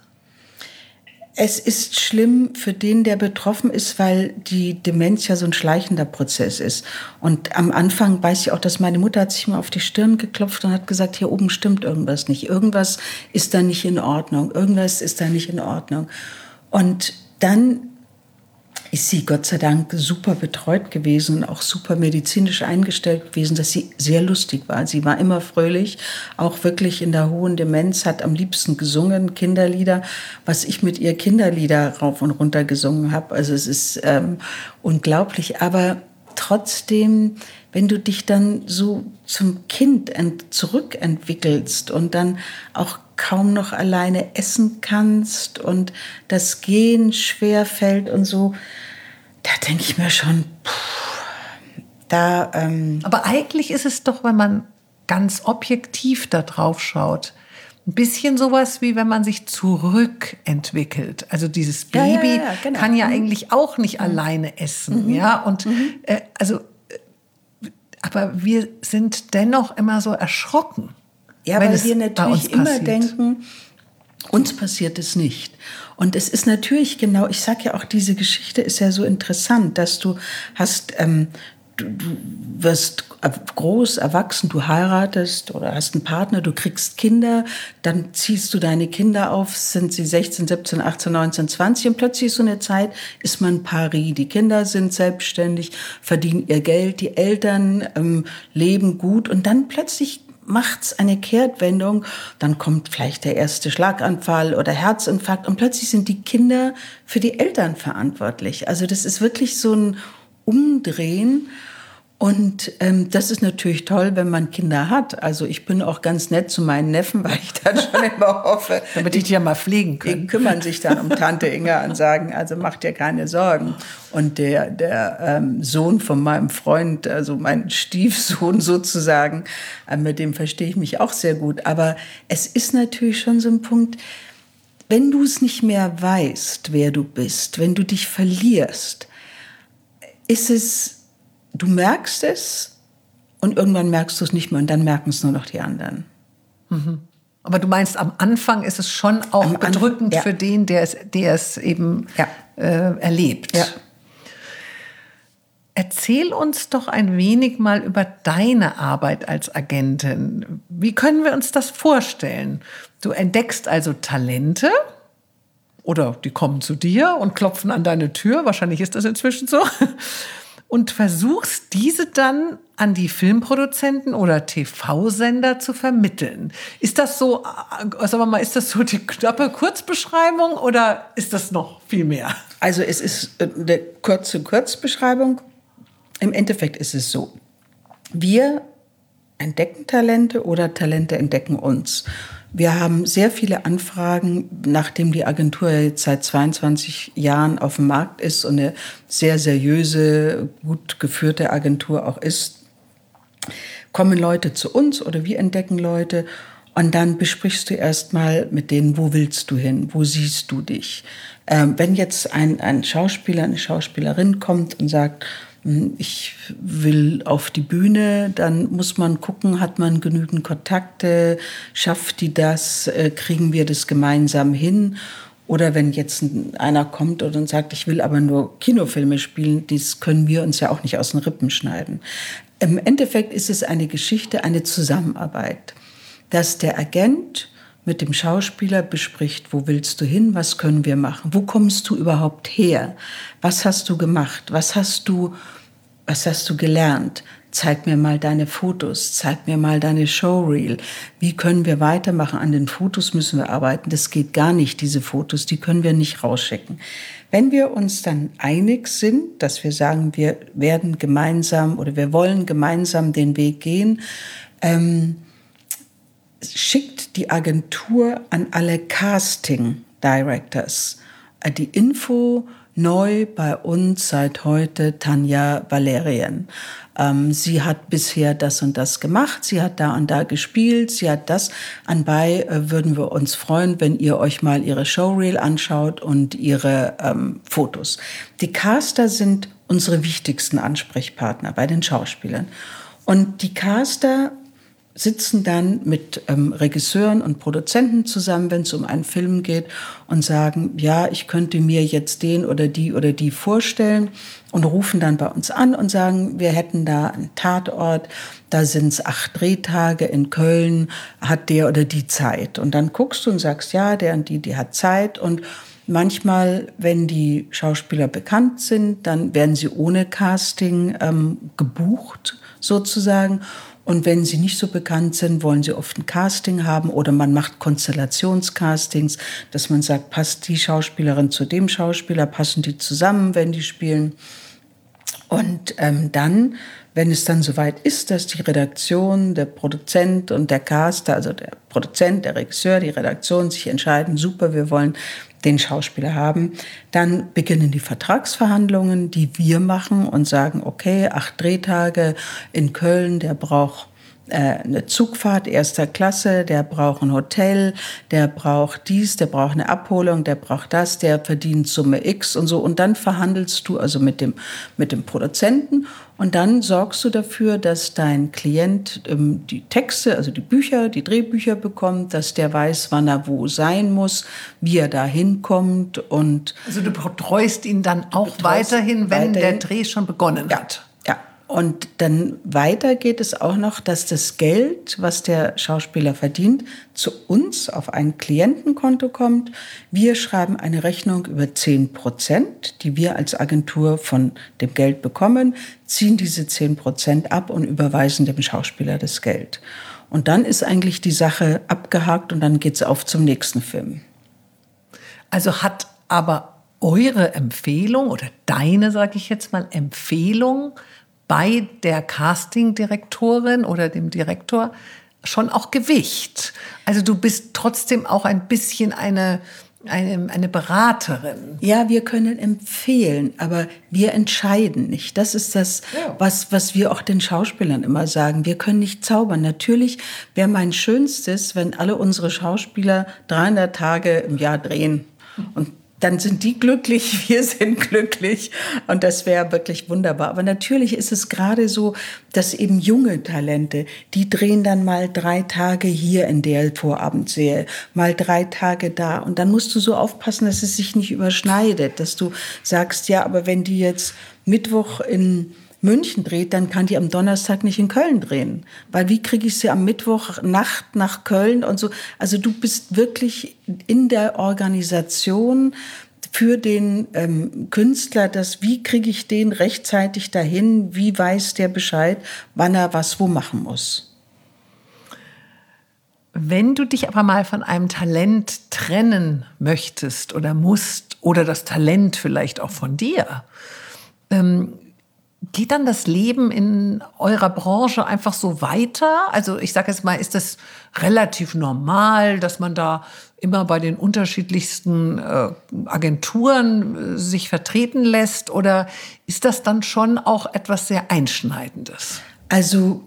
Es ist schlimm für den, der betroffen ist, weil die Demenz ja so ein schleichender Prozess ist. Und am Anfang weiß ich auch, dass meine Mutter hat sich mal auf die Stirn geklopft und hat gesagt, hier oben stimmt irgendwas nicht. Irgendwas ist da nicht in Ordnung. Irgendwas ist da nicht in Ordnung. Und dann ist sie Gott sei Dank super betreut gewesen und auch super medizinisch eingestellt gewesen, dass sie sehr lustig war. Sie war immer fröhlich, auch wirklich in der hohen Demenz, hat am liebsten gesungen, Kinderlieder, was ich mit ihr Kinderlieder rauf und runter gesungen habe. Also es ist ähm, unglaublich, aber trotzdem, wenn du dich dann so zum Kind ent- zurückentwickelst und dann auch kaum noch alleine essen kannst und das Gehen schwer fällt und so, da denke ich mir schon, pff, da... Ähm Aber eigentlich ist es doch, wenn man ganz objektiv da drauf schaut, ein bisschen sowas, wie wenn man sich zurückentwickelt. Also dieses Baby ja, ja, ja, genau. kann ja mhm. eigentlich auch nicht mhm. alleine essen. Mhm. Ja? Und mhm. äh, also, aber wir sind dennoch immer so erschrocken. Ja, weil wir natürlich immer denken, uns passiert es nicht. Und es ist natürlich genau, ich sage ja auch, diese Geschichte ist ja so interessant, dass du hast, ähm, du, du wirst groß, erwachsen, du heiratest oder hast einen Partner, du kriegst Kinder, dann ziehst du deine Kinder auf, sind sie sechzehn, siebzehn, achtzehn, neunzehn, zwanzig und plötzlich ist so eine Zeit, ist man pari. Die Kinder sind selbstständig, verdienen ihr Geld, die Eltern ähm, leben gut und dann plötzlich macht's eine Kehrtwendung, dann kommt vielleicht der erste Schlaganfall oder Herzinfarkt und plötzlich sind die Kinder für die Eltern verantwortlich. Also das ist wirklich so ein Umdrehen und ähm, das ist natürlich toll, wenn man Kinder hat. Also ich bin auch ganz nett zu meinen Neffen, weil ich dann schon immer hoffe, damit die dich ja mal pflegen können. Die kümmern sich dann um Tante Inga und sagen, also mach dir keine Sorgen. Und der, der ähm, Sohn von meinem Freund, also mein Stiefsohn sozusagen, äh, mit dem verstehe ich mich auch sehr gut. Aber es ist natürlich schon so ein Punkt, wenn du es nicht mehr weißt, wer du bist, wenn du dich verlierst, ist es, du merkst es und irgendwann merkst du es nicht mehr und dann merken es nur noch die anderen. Mhm. Aber du meinst, am Anfang ist es schon auch am bedrückend Anfang, ja. für den, der es, der es eben ja. äh, erlebt. Ja. Erzähl uns doch ein wenig mal über deine Arbeit als Agentin. Wie können wir uns das vorstellen? Du entdeckst also Talente oder die kommen zu dir und klopfen an deine Tür. Wahrscheinlich ist das inzwischen so. Und versuchst, diese dann an die Filmproduzenten oder T V-Sender zu vermitteln. Ist das so, sagen wir mal, ist das so die knappe Kurzbeschreibung oder ist das noch viel mehr? Also es ist eine kurze Kurzbeschreibung. Im Endeffekt ist es so, wir entdecken Talente oder Talente entdecken uns. Wir haben sehr viele Anfragen, nachdem die Agentur jetzt seit zweiundzwanzig Jahren auf dem Markt ist und eine sehr seriöse, gut geführte Agentur auch ist, kommen Leute zu uns oder wir entdecken Leute und dann besprichst du erstmal mit denen, wo willst du hin, wo siehst du dich. Ähm, wenn jetzt ein, ein Schauspieler, eine Schauspielerin kommt und sagt, ich will auf die Bühne, dann muss man gucken, hat man genügend Kontakte, schafft die das, kriegen wir das gemeinsam hin? Oder wenn jetzt einer kommt und sagt, ich will aber nur Kinofilme spielen, das können wir uns ja auch nicht aus den Rippen schneiden. Im Endeffekt ist es eine Geschichte, eine Zusammenarbeit, dass der Agent mit dem Schauspieler bespricht, wo willst du hin, was können wir machen, wo kommst du überhaupt her, was hast du gemacht, was hast du, was hast du gelernt, zeig mir mal deine Fotos, zeig mir mal deine Showreel, wie können wir weitermachen, an den Fotos müssen wir arbeiten, das geht gar nicht, diese Fotos, die können wir nicht rausschicken. Wenn wir uns dann einig sind, dass wir sagen, wir werden gemeinsam oder wir wollen gemeinsam den Weg gehen, ähm, schickt die Agentur an alle Casting Directors die Info, neu bei uns seit heute Tanja Valerian. Ähm, sie hat bisher das und das gemacht, sie hat da und da gespielt, sie hat das. Anbei äh, würden wir uns freuen, wenn ihr euch mal ihre Showreel anschaut und ihre ähm, Fotos. Die Caster sind unsere wichtigsten Ansprechpartner bei den Schauspielern. Und die Caster sitzen dann mit ähm, Regisseuren und Produzenten zusammen, wenn es um einen Film geht, und sagen, ja, ich könnte mir jetzt den oder die oder die vorstellen, und rufen dann bei uns an und sagen, wir hätten da einen Tatort, da sind es acht Drehtage in Köln, hat der oder die Zeit? Und dann guckst du und sagst, ja, der und die, die hat Zeit. Und manchmal, wenn die Schauspieler bekannt sind, dann werden sie ohne Casting ähm, gebucht, sozusagen. Und wenn sie nicht so bekannt sind, wollen sie oft ein Casting haben, oder man macht Konstellationscastings, dass man sagt, passt die Schauspielerin zu dem Schauspieler, passen die zusammen, wenn die spielen. Und ähm, dann, wenn es dann soweit ist, dass die Redaktion, der Produzent und der Caster, also der Produzent, der Regisseur, die Redaktion sich entscheiden, super, wir wollen den Schauspieler haben, dann beginnen die Vertragsverhandlungen, die wir machen und sagen, okay, acht Drehtage in Köln, der braucht äh, eine Zugfahrt erster Klasse, der braucht ein Hotel, der braucht dies, der braucht eine Abholung, der braucht das, der verdient Summe X und so. Und dann verhandelst du also mit dem, mit dem Produzenten, und dann sorgst du dafür, dass dein Klient ähm, die Texte, also die Bücher, die Drehbücher bekommt, dass der weiß, wann er wo sein muss, wie er da hinkommt. Und also du betreust ihn dann auch weiterhin, wenn weiterhin der Dreh schon begonnen ja, hat. Ja. Und dann weiter geht es auch noch, dass das Geld, was der Schauspieler verdient, zu uns auf ein Klientenkonto kommt. Wir schreiben eine Rechnung über zehn Prozent, die wir als Agentur von dem Geld bekommen, ziehen diese zehn Prozent ab und überweisen dem Schauspieler das Geld. Und dann ist eigentlich die Sache abgehakt, und dann geht's auf zum nächsten Film. Also hat aber eure Empfehlung oder deine, sage ich jetzt mal, Empfehlung bei der Castingdirektorin oder dem Direktor schon auch Gewicht. Also du bist trotzdem auch ein bisschen eine, eine, eine Beraterin. Ja, wir können empfehlen, aber wir entscheiden nicht. Das ist das, ja. was, was wir auch den Schauspielern immer sagen. Wir können nicht zaubern. Natürlich wäre mein Schönstes, wenn alle unsere Schauspieler dreihundert Tage im Jahr drehen. Und dann sind die glücklich, wir sind glücklich, und das wäre wirklich wunderbar. Aber natürlich ist es gerade so, dass eben junge Talente, die drehen dann mal drei Tage hier in der Vorabendserie, mal drei Tage da, und dann musst du so aufpassen, dass es sich nicht überschneidet, dass du sagst, ja, aber wenn die jetzt Mittwoch in München dreht, dann kann die am Donnerstag nicht in Köln drehen. Weil wie kriege ich sie am Mittwoch Nacht nach Köln und so? Also du bist wirklich in der Organisation für den ähm, Künstler, das, wie kriege ich den rechtzeitig dahin, wie weiß der Bescheid, wann er was wo machen muss. Wenn du dich aber mal von einem Talent trennen möchtest oder musst, oder das Talent vielleicht auch von dir, ähm, geht dann das Leben in eurer Branche einfach so weiter? Also ich sage jetzt mal, ist das relativ normal, dass man da immer bei den unterschiedlichsten äh, Agenturen äh, sich vertreten lässt? Oder ist das dann schon auch etwas sehr Einschneidendes? Also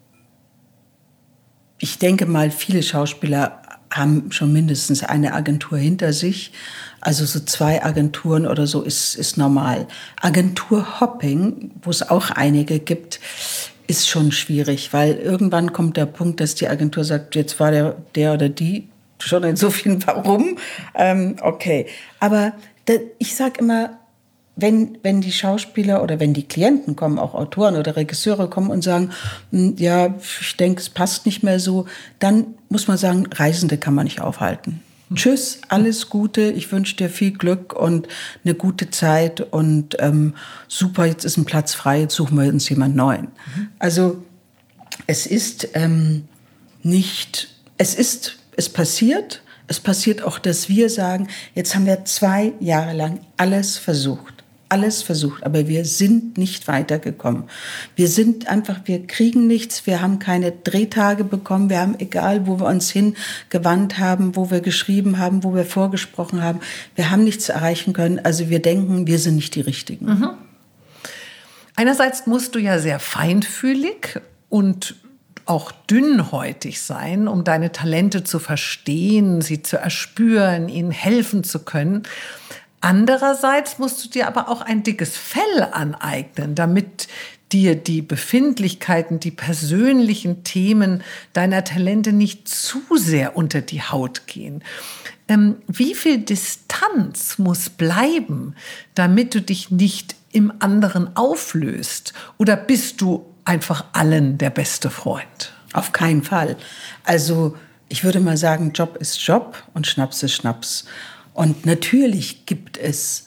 ich denke mal, viele Schauspieler haben schon mindestens eine Agentur hinter sich. Also so zwei Agenturen oder so ist, ist normal. Agenturhopping, wo es auch einige gibt, ist schon schwierig, weil irgendwann kommt der Punkt, dass die Agentur sagt, jetzt war der, der oder die schon in so vielen Warum. Ähm, okay, aber da, ich sag immer, wenn, wenn die Schauspieler oder wenn die Klienten kommen, auch Autoren oder Regisseure kommen und sagen, ja, ich denke, es passt nicht mehr so, dann muss man sagen, Reisende kann man nicht aufhalten. Tschüss, alles Gute, ich wünsche dir viel Glück und eine gute Zeit und ähm, super, jetzt ist ein Platz frei, jetzt suchen wir uns jemand Neuen. Mhm. Also es ist ähm, nicht, es ist, es passiert, es passiert auch, dass wir sagen, jetzt haben wir zwei Jahre lang alles versucht. alles versucht, aber wir sind nicht weitergekommen. Wir sind einfach, wir kriegen nichts, wir haben keine Drehtage bekommen, wir haben, egal wo wir uns hingewandt haben, wo wir geschrieben haben, wo wir vorgesprochen haben, wir haben nichts erreichen können. Also wir denken, wir sind nicht die Richtigen. Mhm. Einerseits musst du ja sehr feinfühlig und auch dünnhäutig sein, um deine Talente zu verstehen, sie zu erspüren, ihnen helfen zu können. Andererseits musst du dir aber auch ein dickes Fell aneignen, damit dir die Befindlichkeiten, die persönlichen Themen deiner Talente nicht zu sehr unter die Haut gehen. Ähm, wie viel Distanz muss bleiben, damit du dich nicht im anderen auflöst? Oder bist du einfach allen der beste Freund? Auf keinen Fall. Also ich würde mal sagen, Job ist Job und Schnaps ist Schnaps. Und natürlich gibt es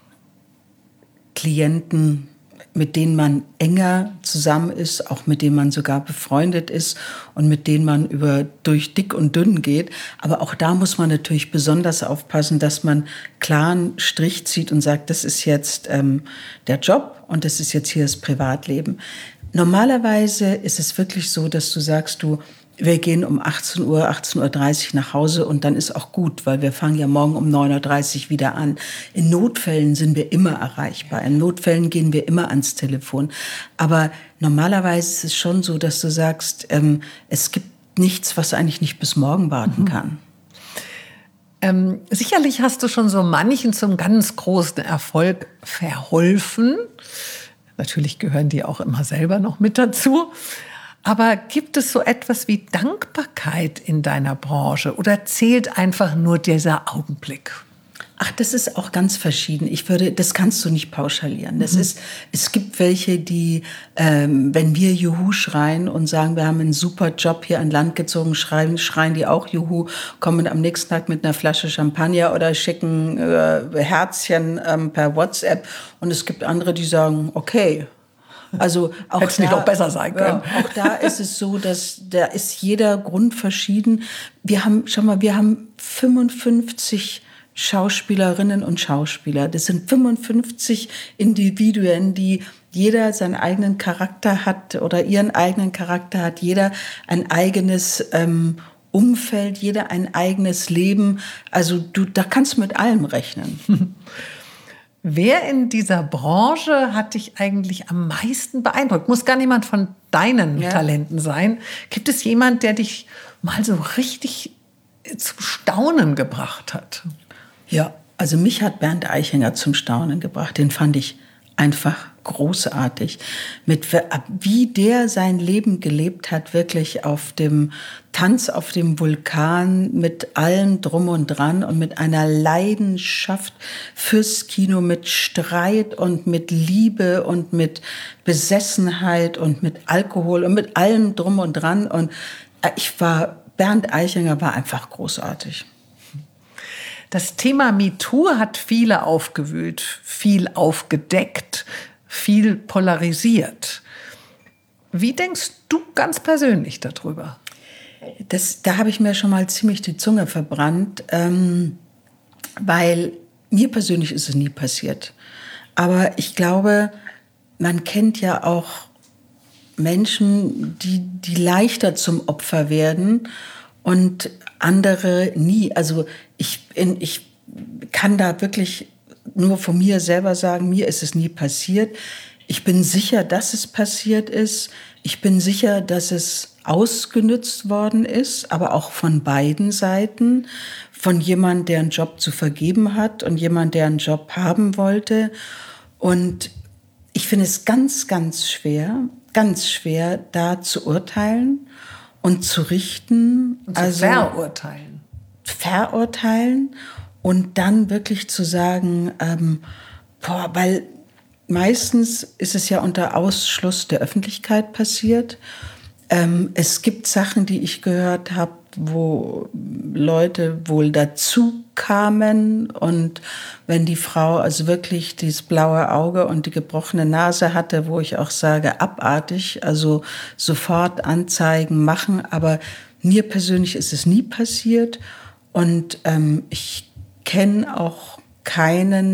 Klienten, mit denen man enger zusammen ist, auch mit denen man sogar befreundet ist und mit denen man über durch dick und dünn geht. Aber auch da muss man natürlich besonders aufpassen, dass man klaren Strich zieht und sagt, das ist jetzt ähm, der Job und das ist jetzt hier das Privatleben. Normalerweise ist es wirklich so, dass du sagst, du, wir gehen um achtzehn Uhr, achtzehn Uhr dreißig nach Hause und dann ist auch gut, weil wir fangen ja morgen um neun Uhr dreißig wieder an. In Notfällen sind wir immer erreichbar. In Notfällen gehen wir immer ans Telefon. Aber normalerweise ist es schon so, dass du sagst, ähm, es gibt nichts, was eigentlich nicht bis morgen warten mhm. kann. Ähm, sicherlich hast du schon so manchen zum ganz großen Erfolg verholfen. Natürlich gehören die auch immer selber noch mit dazu. Aber gibt es so etwas wie Dankbarkeit in deiner Branche oder zählt einfach nur dieser Augenblick? Ach, das ist auch ganz verschieden. Ich würde, das kannst du nicht pauschalieren. Das mhm. ist, es gibt welche, die, ähm, wenn wir Juhu schreien und sagen, wir haben einen super Job hier an Land gezogen, schreien, schreien die auch Juhu, kommen am nächsten Tag mit einer Flasche Champagner oder schicken äh, Herzchen ähm, per WhatsApp. Und es gibt andere, die sagen, okay. Also auch hätte es nicht auch besser sein können. Ja, auch da ist es so, dass da ist jeder Grund verschieden. Wir haben, schau mal, wir haben fünfundfünfzig Schauspielerinnen und Schauspieler. Das sind fünfundfünfzig Individuen, die jeder seinen eigenen Charakter hat oder ihren eigenen Charakter hat. Jeder ein eigenes ähm, Umfeld, jeder ein eigenes Leben. Also du, da kannst du mit allem rechnen. Wer in dieser Branche hat dich eigentlich am meisten beeindruckt? Muss gar niemand von deinen ja. Talenten sein. Gibt es jemand, der dich mal so richtig zum Staunen gebracht hat? Ja, also mich hat Bernd Eichinger zum Staunen gebracht. Den fand ich einfach großartig. Mit wie der sein Leben gelebt hat, wirklich auf dem Tanz auf dem Vulkan, mit allem drum und dran und mit einer Leidenschaft fürs Kino, mit Streit und mit Liebe und mit Besessenheit und mit Alkohol und mit allem drum und dran. Und ich war, Bernd Eichinger war einfach großartig. Das Thema MeToo hat viele aufgewühlt, viel aufgedeckt, viel polarisiert. Wie denkst du ganz persönlich darüber? Das, da habe ich mir schon mal ziemlich die Zunge verbrannt, ähm, weil mir persönlich ist es nie passiert. Aber ich glaube, man kennt ja auch Menschen, die, die leichter zum Opfer werden und andere nie. Also ich, in, ich kann da wirklich nur von mir selber sagen, mir ist es nie passiert. Ich bin sicher, dass es passiert ist. Ich bin sicher, dass es ausgenutzt worden ist, aber auch von beiden Seiten. Von jemand, der einen Job zu vergeben hat und jemand, der einen Job haben wollte. Und ich finde es ganz, ganz schwer, ganz schwer, da zu urteilen und zu richten. Und zu also verurteilen. Verurteilen und dann wirklich zu sagen, ähm, boah, weil meistens ist es ja unter Ausschluss der Öffentlichkeit passiert. Ähm, es gibt Sachen, die ich gehört habe, wo Leute wohl dazu kamen und wenn die Frau also wirklich dieses blaue Auge und die gebrochene Nase hatte, wo ich auch sage, abartig, also sofort Anzeigen machen, aber mir persönlich ist es nie passiert und ähm, ich kenne auch keinen,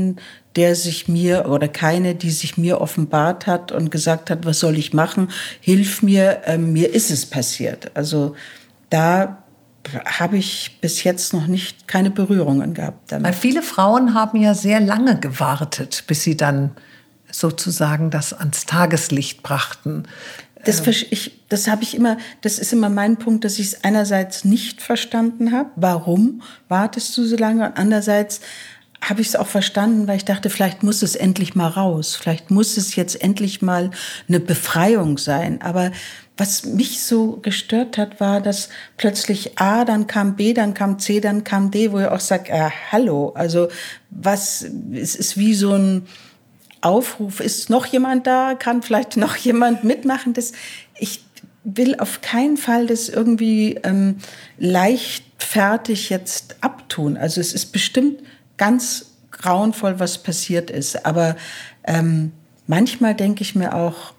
der sich mir oder keine, die sich mir offenbart hat und gesagt hat, was soll ich machen? Hilf mir, äh, mir ist es passiert. Also da habe ich bis jetzt noch nicht keine Berührungen gehabt damit. Weil viele Frauen haben ja sehr lange gewartet, bis sie dann sozusagen das ans Tageslicht brachten. Das, ich, das habe ich immer, das ist immer mein Punkt, dass ich es einerseits nicht verstanden habe. Warum wartest du so lange? Und andererseits habe ich es auch verstanden, weil ich dachte, vielleicht muss es endlich mal raus. Vielleicht muss es jetzt endlich mal eine Befreiung sein. Aber was mich so gestört hat, war, dass plötzlich A, dann kam B, dann kam C, dann kam D, wo ich auch sage, äh, hallo, also was, es ist wie so ein Aufruf, ist noch jemand da, kann vielleicht noch jemand mitmachen? Das, ich will auf keinen Fall das irgendwie ähm, leichtfertig jetzt abtun. Also es ist bestimmt ganz grauenvoll, was passiert ist. Aber ähm, manchmal denke ich mir auch,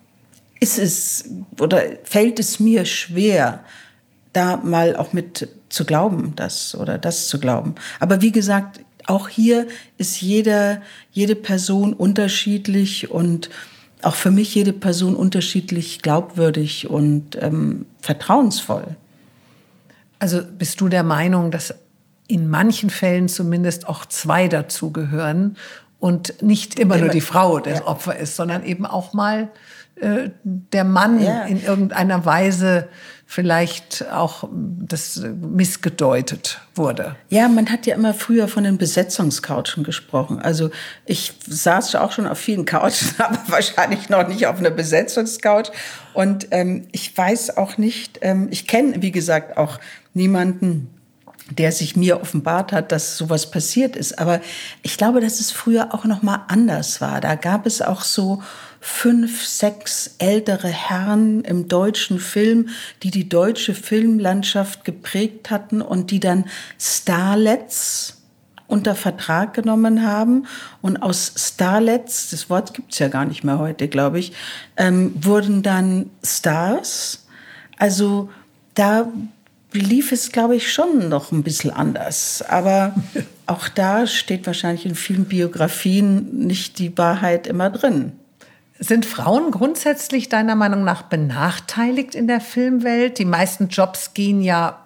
ist es oder fällt es mir schwer, da mal auch mit zu glauben, das oder das zu glauben. Aber wie gesagt, auch hier ist jeder, jede Person unterschiedlich und auch für mich jede Person unterschiedlich glaubwürdig und ähm, vertrauensvoll. Also bist du der Meinung, dass in manchen Fällen zumindest auch zwei dazugehören und nicht immer nur die Frau das Opfer ist, sondern eben auch mal äh, der Mann ja. in irgendeiner Weise vielleicht auch das missgedeutet wurde. Ja, man hat ja immer früher von den Besetzungscouchen gesprochen. Also ich saß auch schon auf vielen Couchen, aber wahrscheinlich noch nicht auf einer Besetzungscouch. Und ähm, ich weiß auch nicht, ähm, ich kenne, wie gesagt, auch niemanden, der sich mir offenbart hat, dass sowas passiert ist. Aber ich glaube, dass es früher auch noch mal anders war. Da gab es auch so fünf, sechs ältere Herren im deutschen Film, die die deutsche Filmlandschaft geprägt hatten und die dann Starlets unter Vertrag genommen haben. Und aus Starlets, das Wort gibt's ja gar nicht mehr heute, glaube ich, ähm, wurden dann Stars. Also da lief es, glaube ich, schon noch ein bisschen anders. Aber auch da steht wahrscheinlich in vielen Biografien nicht die Wahrheit immer drin. Sind Frauen grundsätzlich deiner Meinung nach benachteiligt in der Filmwelt? Die meisten Jobs gehen ja,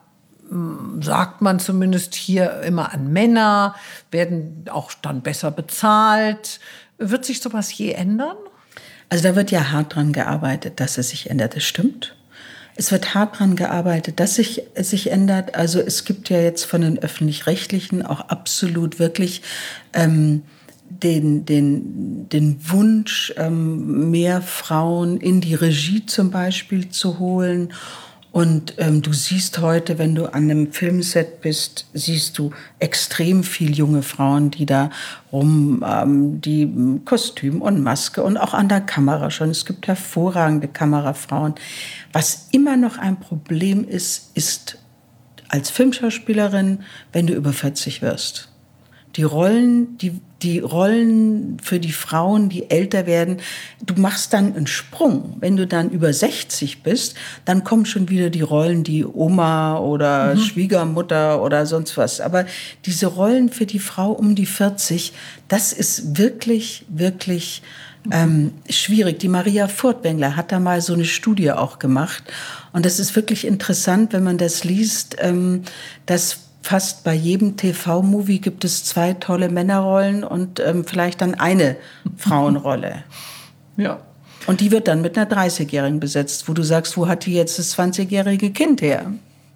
sagt man zumindest hier, immer an Männer, werden auch dann besser bezahlt. Wird sich sowas je ändern? Also da wird ja hart dran gearbeitet, dass es sich ändert. Das stimmt. Es wird hart dran gearbeitet, dass sich, es sich ändert. Also es gibt ja jetzt von den Öffentlich-Rechtlichen auch absolut wirklich ähm, den, den, den Wunsch, ähm, mehr Frauen in die Regie zum Beispiel zu holen. Und ähm, du siehst heute, wenn du an einem Filmset bist, siehst du extrem viel junge Frauen, die da rum, ähm, die Kostüm und Maske und auch an der Kamera schon. Es gibt hervorragende Kamerafrauen. Was immer noch ein Problem ist, ist als Filmschauspielerin, wenn du über vierzig wirst. Die Rollen, die, die Rollen für die Frauen, die älter werden, du machst dann einen Sprung. Wenn du dann über sechzig bist, dann kommen schon wieder die Rollen, die Oma oder mhm. Schwiegermutter oder sonst was. Aber diese Rollen für die Frau um die vierzig, das ist wirklich, wirklich ähm, schwierig. Die Maria Furtwängler hat da mal so eine Studie auch gemacht. Und das ist wirklich interessant, wenn man das liest, ähm, dass fast bei jedem T V-Movie gibt es zwei tolle Männerrollen und ähm, vielleicht dann eine Frauenrolle. Ja. Und die wird dann mit einer dreißigjährigen besetzt, wo du sagst, wo hat die jetzt das zwanzigjährige Kind her?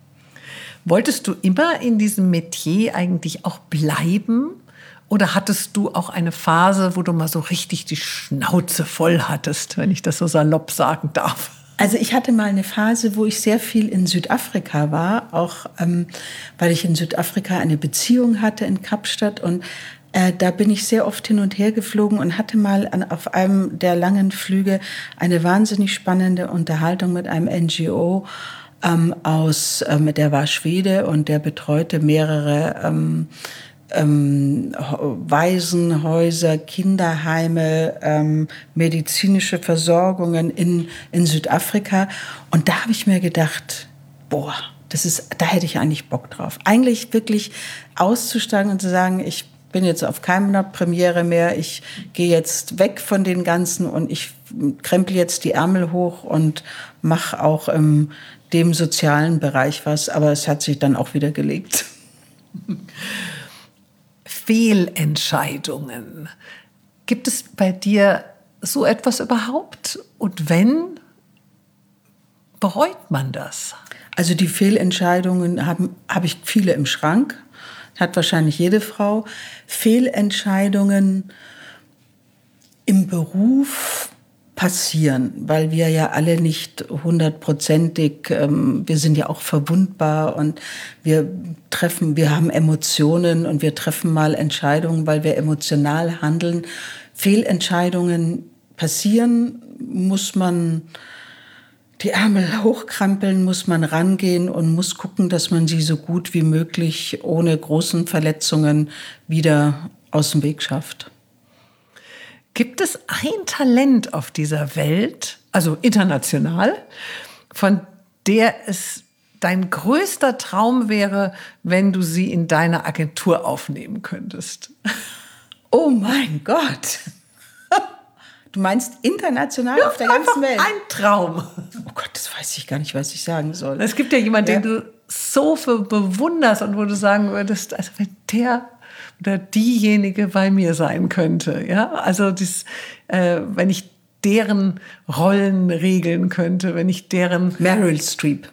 Wolltest du immer in diesem Metier eigentlich auch bleiben? Oder hattest du auch eine Phase, wo du mal so richtig die Schnauze voll hattest, wenn ich das so salopp sagen darf? Also ich hatte mal eine Phase, wo ich sehr viel in Südafrika war, auch ähm, weil ich in Südafrika eine Beziehung hatte in Kapstadt und äh, da bin ich sehr oft hin und her geflogen und hatte mal an, auf einem der langen Flüge eine wahnsinnig spannende Unterhaltung mit einem N G O ähm, aus, ähm, der war Schwede und der betreute mehrere ähm, Ähm, Waisenhäuser, Kinderheime, ähm, medizinische Versorgungen in, in Südafrika. Und da habe ich mir gedacht, boah, das ist, da hätte ich eigentlich Bock drauf. Eigentlich wirklich auszusteigen und zu sagen, ich bin jetzt auf keiner Premiere mehr. Ich gehe jetzt weg von den Ganzen und ich krempel jetzt die Ärmel hoch und mache auch im dem sozialen Bereich was. Aber es hat sich dann auch wieder gelegt. Fehlentscheidungen. Gibt es bei dir so etwas überhaupt? Und wenn, bereut man das? Also die Fehlentscheidungen haben habe ich viele im Schrank. Hat wahrscheinlich jede Frau. Fehlentscheidungen im Beruf passieren, weil wir ja alle nicht hundertprozentig, ähm, wir sind ja auch verwundbar und wir treffen, wir haben Emotionen und wir treffen mal Entscheidungen, weil wir emotional handeln. Fehlentscheidungen passieren, muss man die Ärmel hochkrempeln, muss man rangehen und muss gucken, dass man sie so gut wie möglich ohne großen Verletzungen wieder aus dem Weg schafft. Gibt es ein Talent auf dieser Welt, also international, von der es dein größter Traum wäre, wenn du sie in deine Agentur aufnehmen könntest? Oh mein Gott! Du meinst international ja, auf der ganzen Welt? Ein Traum. Oh Gott, das weiß ich gar nicht, was ich sagen soll. Es gibt ja jemanden, ja. den du so für bewunderst und wo du sagen würdest, also wenn der oder diejenige bei mir sein könnte, ja, also das, äh, wenn ich deren Rollen regeln könnte, wenn ich deren Meryl Streep.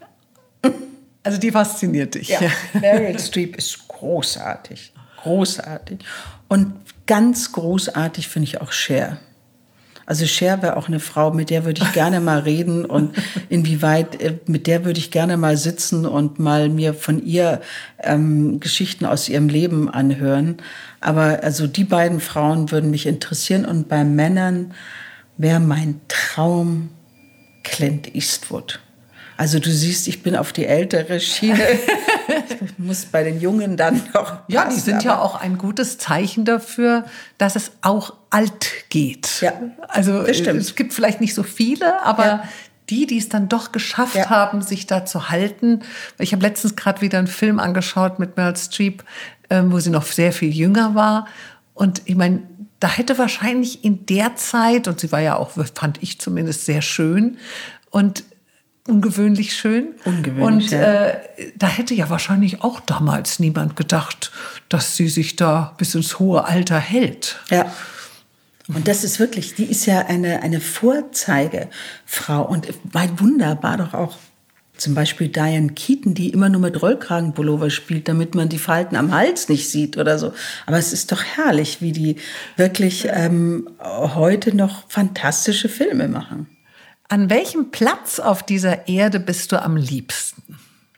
Also die fasziniert dich. Ja, Meryl Streep ist großartig, großartig und ganz großartig finde ich auch Cher. Also Cher wäre auch eine Frau, mit der würde ich gerne mal reden und inwieweit, mit der würde ich gerne mal sitzen und mal mir von ihr ähm, Geschichten aus ihrem Leben anhören. Aber also die beiden Frauen würden mich interessieren und bei Männern wäre mein Traum Clint Eastwood. Also du siehst, ich bin auf die ältere Schiene. Ich muss bei den Jungen dann noch Ja, passen, die sind ja auch ein gutes Zeichen dafür, dass es auch alt geht. Ja, also es gibt vielleicht nicht so viele, aber ja. die, die es dann doch geschafft ja. haben, sich da zu halten. Ich habe letztens gerade wieder einen Film angeschaut mit Meryl Streep, wo sie noch sehr viel jünger war. Und ich meine, da hätte wahrscheinlich in der Zeit, und sie war ja auch, fand ich zumindest, sehr schön und ungewöhnlich schön. Ungewöhnlich, und ja. äh, da hätte ja wahrscheinlich auch damals niemand gedacht, dass sie sich da bis ins hohe Alter hält. Ja. Und das ist wirklich, die ist ja eine, eine Vorzeigefrau. Und mein Wunder war doch auch zum Beispiel Diane Keaton, die immer nur mit Rollkragenpullover spielt, damit man die Falten am Hals nicht sieht oder so. Aber es ist doch herrlich, wie die wirklich ähm, heute noch fantastische Filme machen. An welchem Platz auf dieser Erde bist du am liebsten?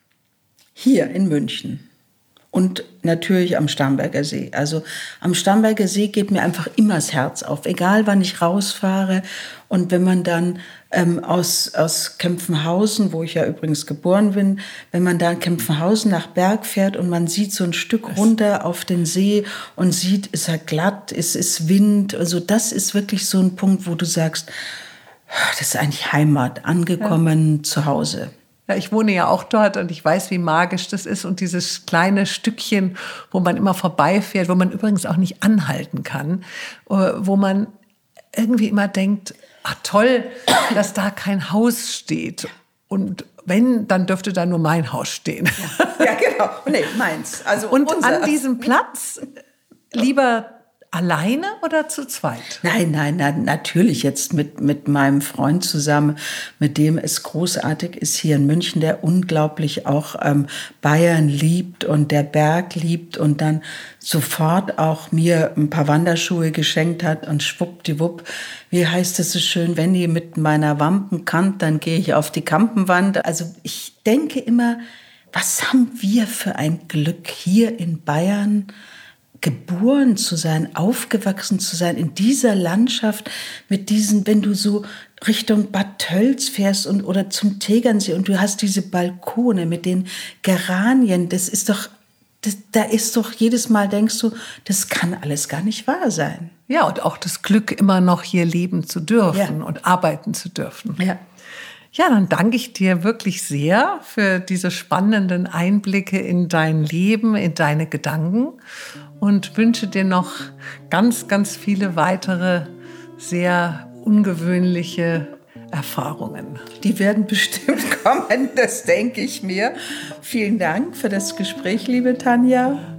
Hier in München. Und natürlich am Starnberger See. Also am Starnberger See geht mir einfach immer das Herz auf, egal wann ich rausfahre. Und wenn man dann ähm, aus, aus Kempfenhausen, wo ich ja übrigens geboren bin, wenn man da in Kempfenhausen nach Berg fährt und man sieht so ein Stück runter auf den See und sieht, ist er glatt, ist es Wind. Also das ist wirklich so ein Punkt, wo du sagst, das ist eigentlich Heimat, angekommen, ja. zu Hause. Ja, ich wohne ja auch dort und ich weiß, wie magisch das ist. Und dieses kleine Stückchen, wo man immer vorbeifährt, wo man übrigens auch nicht anhalten kann, wo man irgendwie immer denkt, ach toll, dass da kein Haus steht. Und wenn, dann dürfte da nur mein Haus stehen. Ja, ja genau. Nee, meins. Also und unser. An diesem Platz lieber alleine oder zu zweit? Nein, nein, nein, natürlich jetzt mit, mit meinem Freund zusammen, mit dem es großartig ist hier in München, der unglaublich auch ähm, Bayern liebt und der Berg liebt und dann sofort auch mir ein paar Wanderschuhe geschenkt hat und schwuppdiwupp, wie heißt es so schön, wenn ich mit meiner Wampen kann, dann gehe ich auf die Kampenwand. Also ich denke immer, was haben wir für ein Glück hier in Bayern, geboren zu sein, aufgewachsen zu sein, in dieser Landschaft mit diesen, wenn du so Richtung Bad Tölz fährst und, oder zum Tegernsee und du hast diese Balkone mit den Geranien, das ist doch, das, da ist doch jedes Mal denkst du, das kann alles gar nicht wahr sein. Ja, und auch das Glück, immer noch hier leben zu dürfen ja. und arbeiten zu dürfen. Ja. Ja, dann danke ich dir wirklich sehr für diese spannenden Einblicke in dein Leben, in deine Gedanken und wünsche dir noch ganz, ganz viele weitere sehr ungewöhnliche Erfahrungen. Die werden bestimmt kommen, das denke ich mir. Vielen Dank für das Gespräch, liebe Tanja.